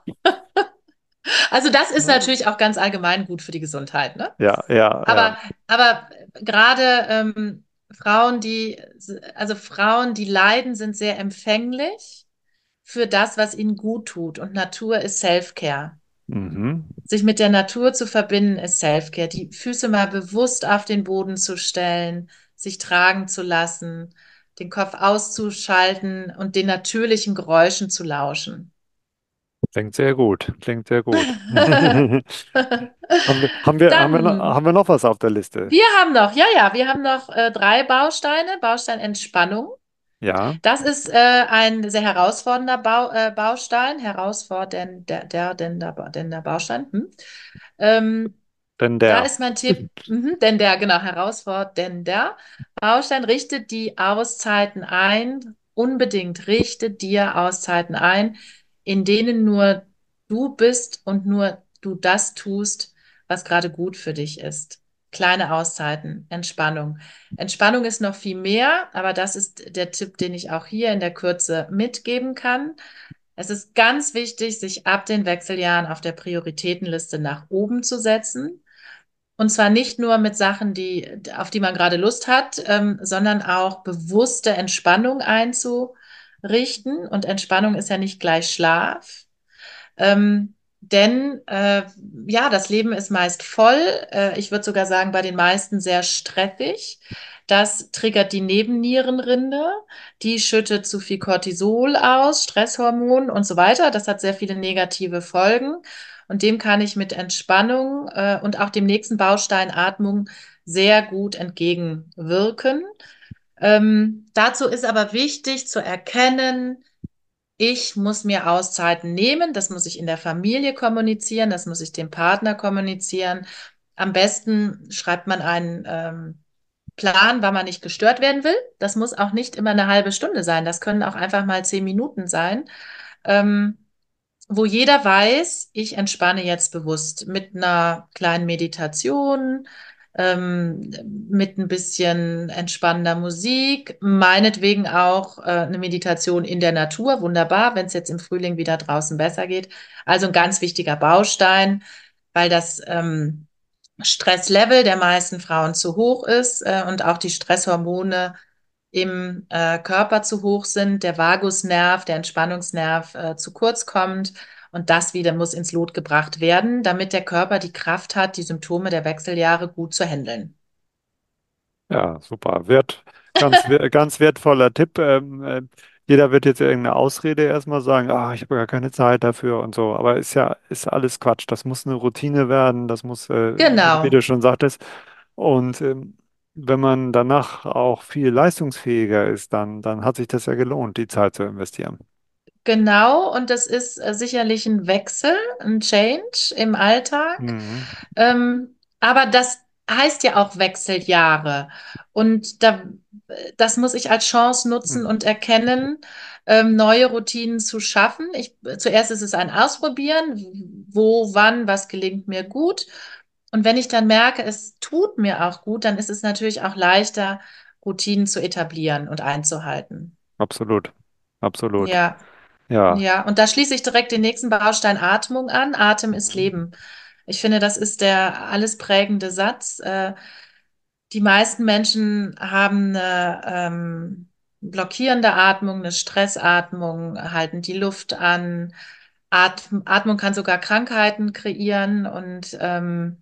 S2: Also das ist natürlich auch ganz allgemein gut für die Gesundheit, ne?
S1: Ja, ja, ja.
S2: Aber, aber gerade ähm, Frauen, die, also Frauen, die leiden, sind sehr empfänglich für das, was ihnen gut tut. Und Natur ist Self-Care.
S1: Mhm.
S2: Sich mit der Natur zu verbinden, ist Self-Care. Die Füße mal bewusst auf den Boden zu stellen, sich tragen zu lassen, den Kopf auszuschalten und den natürlichen Geräuschen zu lauschen.
S1: Klingt sehr gut. Klingt sehr gut. Haben wir, haben wir, haben wir noch,
S2: Dann,
S1: haben wir noch was auf der Liste?
S2: wir haben noch, ja, ja, wir haben noch äh, drei Bausteine. Baustein Entspannung.
S1: Ja.
S2: Das ist äh, ein sehr herausfordernder Bau, äh, Baustein, herausfordernder der, der, der, der Baustein. Hm? Ähm,
S1: Denn
S2: Da
S1: der.
S2: ist mein Tipp, mhm, denn der, genau, herausfordernd, denn der Baustein richtet die Auszeiten ein, unbedingt richte dir Auszeiten ein, in denen nur du bist und nur du das tust, was gerade gut für dich ist. Kleine Auszeiten, Entspannung. Entspannung ist noch viel mehr, aber das ist der Tipp, den ich auch hier in der Kürze mitgeben kann. Es ist ganz wichtig, sich ab den Wechseljahren auf der Prioritätenliste nach oben zu setzen. Und zwar nicht nur mit Sachen, die, auf die man gerade Lust hat, ähm, sondern auch bewusste Entspannung einzurichten. Und Entspannung ist ja nicht gleich Schlaf. Ähm, denn äh, ja, das Leben ist meist voll. Äh, ich würde sogar sagen, bei den meisten sehr stressig. Das triggert die Nebennierenrinde, die schüttet zu viel Cortisol aus, Stresshormon und so weiter. Das hat sehr viele negative Folgen. Und dem kann ich mit Entspannung äh, und auch dem nächsten Baustein Atmung sehr gut entgegenwirken. Ähm, dazu ist aber wichtig zu erkennen, ich muss mir Auszeiten nehmen, das muss ich in der Familie kommunizieren, das muss ich dem Partner kommunizieren. Am besten schreibt man einen ähm, Plan, wann man nicht gestört werden will. Das muss auch nicht immer eine halbe Stunde sein, das können auch einfach mal zehn Minuten sein. Ähm, Wo jeder weiß, ich entspanne jetzt bewusst mit einer kleinen Meditation, ähm, mit ein bisschen entspannender Musik, meinetwegen auch äh, eine Meditation in der Natur, wunderbar, wenn es jetzt im Frühling wieder draußen besser geht. Also ein ganz wichtiger Baustein, weil das ähm, Stresslevel der meisten Frauen zu hoch ist äh, und auch die Stresshormone im äh, Körper zu hoch sind, der Vagusnerv, der Entspannungsnerv äh, zu kurz kommt. Und das wieder muss ins Lot gebracht werden, damit der Körper die Kraft hat, die Symptome der Wechseljahre gut zu handeln.
S1: Ja, super. Wert, ganz, wer- ganz wertvoller Tipp. Ähm, äh, jeder wird jetzt irgendeine Ausrede erstmal sagen, ah, ich habe gar keine Zeit dafür und so. Aber ist ja, ist alles Quatsch. Das muss eine Routine werden. Das muss, äh, wie, wie du
S2: Genau.
S1: schon sagtest. Und ähm, wenn man danach auch viel leistungsfähiger ist, dann, dann hat sich das ja gelohnt, die Zeit zu investieren.
S2: Genau, und das ist äh, sicherlich ein Wechsel, ein Change im Alltag.
S1: Mhm.
S2: Ähm, aber das heißt ja auch Wechseljahre. Und da, das muss ich als Chance nutzen
S1: Mhm.
S2: und erkennen, ähm, neue Routinen zu schaffen. Ich, zuerst ist es ein Ausprobieren, wo, wann, was gelingt mir gut. Und wenn ich dann merke, es tut mir auch gut, dann ist es natürlich auch leichter, Routinen zu etablieren und einzuhalten.
S1: Absolut. Absolut.
S2: Ja.
S1: Ja.
S2: Ja, und da schließe ich direkt den nächsten Baustein Atmung an. Atem ist
S1: Mhm.
S2: Leben. Ich finde, das ist der alles prägende Satz. Äh, die meisten Menschen haben eine ähm, blockierende Atmung, eine Stressatmung, halten die Luft an. Atm Atmung kann sogar Krankheiten kreieren und ähm,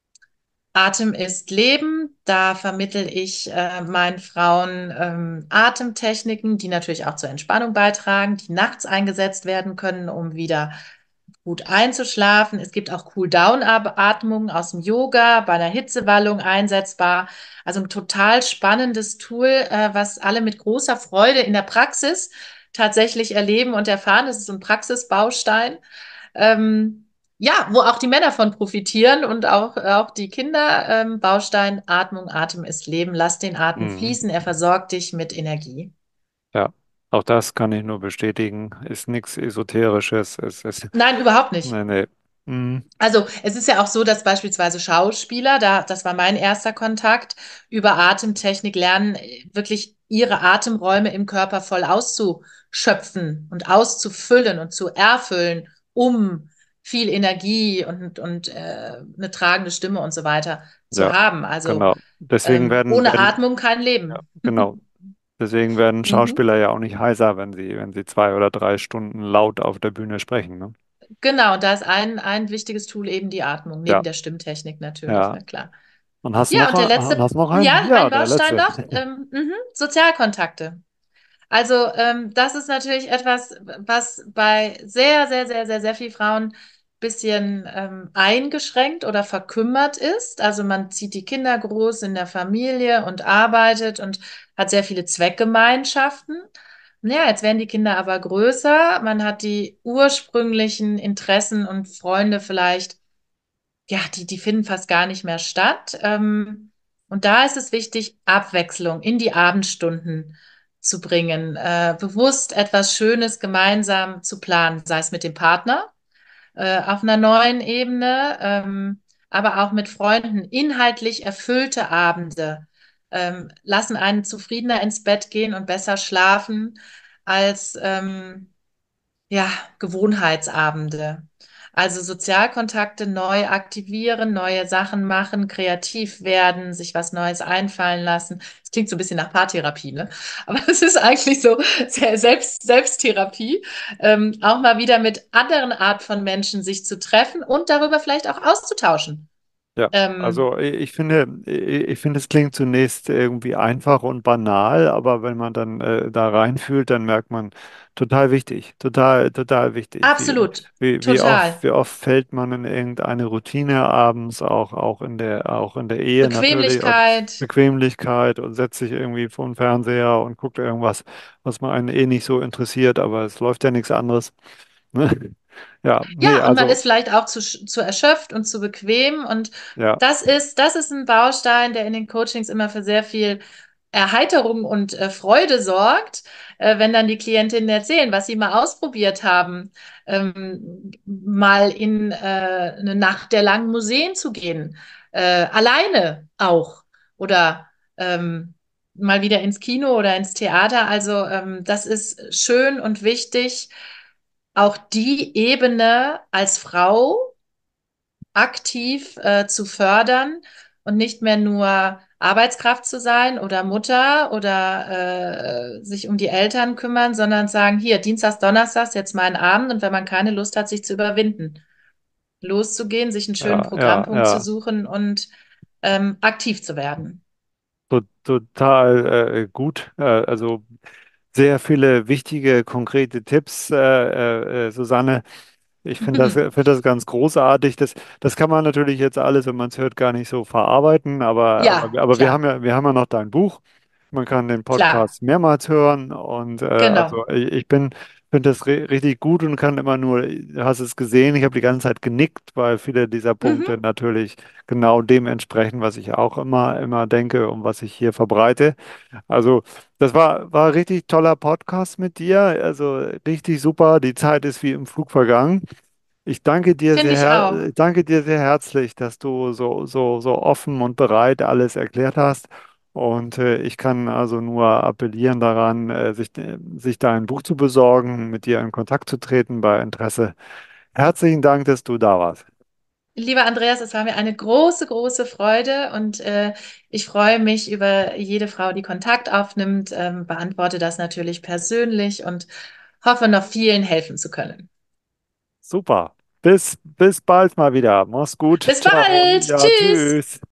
S2: Atem ist Leben. Da vermittel ich äh, meinen Frauen ähm, Atemtechniken, die natürlich auch zur Entspannung beitragen, die nachts eingesetzt werden können, um wieder gut einzuschlafen. Es gibt auch Cool-Down-Atmungen aus dem Yoga, bei einer Hitzewallung einsetzbar. Also ein total spannendes Tool, äh, was alle mit großer Freude in der Praxis tatsächlich erleben und erfahren. Das ist so ein Praxisbaustein. Ähm, ja, wo auch die Männer von profitieren und auch, auch die Kinder. Ähm, Baustein, Atmung, Atem ist Leben. Lass den Atem
S1: Mhm.
S2: fließen. Er versorgt dich mit Energie.
S1: Ja. Auch das kann ich nur bestätigen. Ist nichts Esoterisches. Es ist,
S2: Nein, überhaupt nicht.
S1: nee, nee. Mhm.
S2: Also es ist ja auch so, dass beispielsweise Schauspieler, da, das war mein erster Kontakt, über Atemtechnik lernen, wirklich ihre Atemräume im Körper voll auszuschöpfen und auszufüllen und zu erfüllen, um viel Energie und, und äh, eine tragende Stimme und so weiter zu
S1: Ja,
S2: haben. Also
S1: genau. Deswegen
S2: ähm,
S1: werden,
S2: ohne
S1: werden,
S2: Atmung kein
S1: ja,
S2: Leben.
S1: genau. Deswegen werden
S2: Mhm.
S1: Schauspieler ja auch nicht heiser, wenn sie, wenn sie zwei oder drei Stunden laut auf der Bühne sprechen, ne?
S2: Genau, und da ist ein, ein wichtiges Tool eben die Atmung, neben
S1: Ja,
S2: der Stimmtechnik natürlich,
S1: ja.
S2: na klar.
S1: Und hast
S2: Ja,
S1: noch,
S2: und der
S1: ein-
S2: letzte,
S1: hast noch einen?
S2: ja,
S1: Ja,
S2: ein
S1: der
S2: Baustein
S1: letzte.
S2: noch, ähm, mhm, Sozialkontakte. Also ähm, das ist natürlich etwas, was bei sehr, sehr, sehr, sehr, sehr vielen Frauen ein bisschen ähm, eingeschränkt oder verkümmert ist. Also man zieht die Kinder groß in der Familie und arbeitet und hat sehr viele Zweckgemeinschaften. Ja, jetzt werden die Kinder aber größer. Man hat die ursprünglichen Interessen und Freunde vielleicht ja, die, die finden fast gar nicht mehr statt. Ähm, und da ist es wichtig, Abwechslung in die Abendstunden zu bringen, äh, bewusst etwas Schönes gemeinsam zu planen, sei es mit dem Partner äh, auf einer neuen Ebene, ähm, aber auch mit Freunden, inhaltlich erfüllte Abende ähm, lassen einen zufriedener ins Bett gehen und besser schlafen als ähm, ja, Gewohnheitsabende. Also Sozialkontakte neu aktivieren, neue Sachen machen, kreativ werden, sich was Neues einfallen lassen. Das klingt so ein bisschen nach Paartherapie, ne? Aber es ist eigentlich so sehr Selbst Selbsttherapie. Ähm, auch mal wieder mit anderen Art von Menschen sich zu treffen und darüber vielleicht auch auszutauschen.
S1: Ja,
S2: Ähm,
S1: also i- ich finde, i- ich finde, es klingt zunächst irgendwie einfach und banal, aber wenn man dann äh, da reinfühlt, dann merkt man, total wichtig, total, total wichtig. Wie,
S2: absolut,
S1: wie, wie oft,
S2: total.
S1: wie oft fällt man in irgendeine Routine abends, auch, auch in der, auch in der Ehe natürlich und
S2: Bequemlichkeit.
S1: Bequemlichkeit und setzt sich irgendwie vor den Fernseher und guckt irgendwas, was man einen eh nicht so interessiert, aber es läuft ja nichts anderes. Ne? Ja, nee,
S2: Ja, und man
S1: also,
S2: ist vielleicht auch zu, zu erschöpft und zu bequem. Und
S1: ja,
S2: das ist, das ist ein Baustein, der in den Coachings immer für sehr viel Erheiterung und äh, Freude sorgt, äh, wenn dann die Klientinnen erzählen, was sie mal ausprobiert haben, ähm, mal in äh, eine Nacht der langen Museen zu gehen, äh, alleine auch oder ähm, mal wieder ins Kino oder ins Theater. Also ähm, das ist schön und wichtig auch die Ebene als Frau aktiv äh, zu fördern und nicht mehr nur Arbeitskraft zu sein oder Mutter oder äh, sich um die Eltern kümmern, sondern sagen, hier, Dienstags, Donnerstags, jetzt mal einen Abend und wenn man keine Lust hat, sich zu überwinden, loszugehen, sich einen schönen
S1: ja, ja,
S2: Programmpunkt zu
S1: ja.
S2: suchen und ähm, aktiv zu werden.
S1: To- Total äh, gut. Äh, also sehr viele wichtige, konkrete Tipps, äh, äh, äh, Susanne. Ich finde das, finde das ganz großartig. Das, das kann man natürlich jetzt alles, wenn man es hört, gar nicht so verarbeiten, aber, aber,
S2: Ja,
S1: aber wir haben
S2: klar,
S1: ja, wir haben ja noch dein Buch. Man kann den
S2: klar,
S1: Podcast mehrmals hören und äh,
S2: genau.
S1: also ich, ich bin, finde das ri- richtig gut und kann immer nur, du hast es gesehen, ich habe die ganze Zeit genickt, weil viele dieser Punkte
S2: Mhm,
S1: natürlich genau dem entsprechen, was ich auch immer, immer denke und was ich hier verbreite. Also, das war, war ein richtig toller Podcast mit dir. Also, richtig super. Die Zeit ist wie im Flug vergangen. Ich danke dir
S2: finde
S1: sehr,
S2: ich
S1: her
S2: auch.
S1: ich danke dir sehr herzlich, dass du so, so, so offen und bereit alles erklärt hast. Und äh, ich kann also nur appellieren daran, äh, sich, sich dein Buch zu besorgen, mit dir in Kontakt zu treten bei Interesse. Herzlichen Dank, dass du da warst.
S2: Lieber Andreas, es war mir eine große, große Freude und äh, ich freue mich über jede Frau, die Kontakt aufnimmt, ähm, beantworte das natürlich persönlich und hoffe, noch vielen helfen zu können.
S1: Super. Bis, bis bald mal wieder. Mach's gut.
S2: Bis
S1: Ciao.
S2: bald.
S1: Ja,
S2: Tschüss.
S1: tschüss.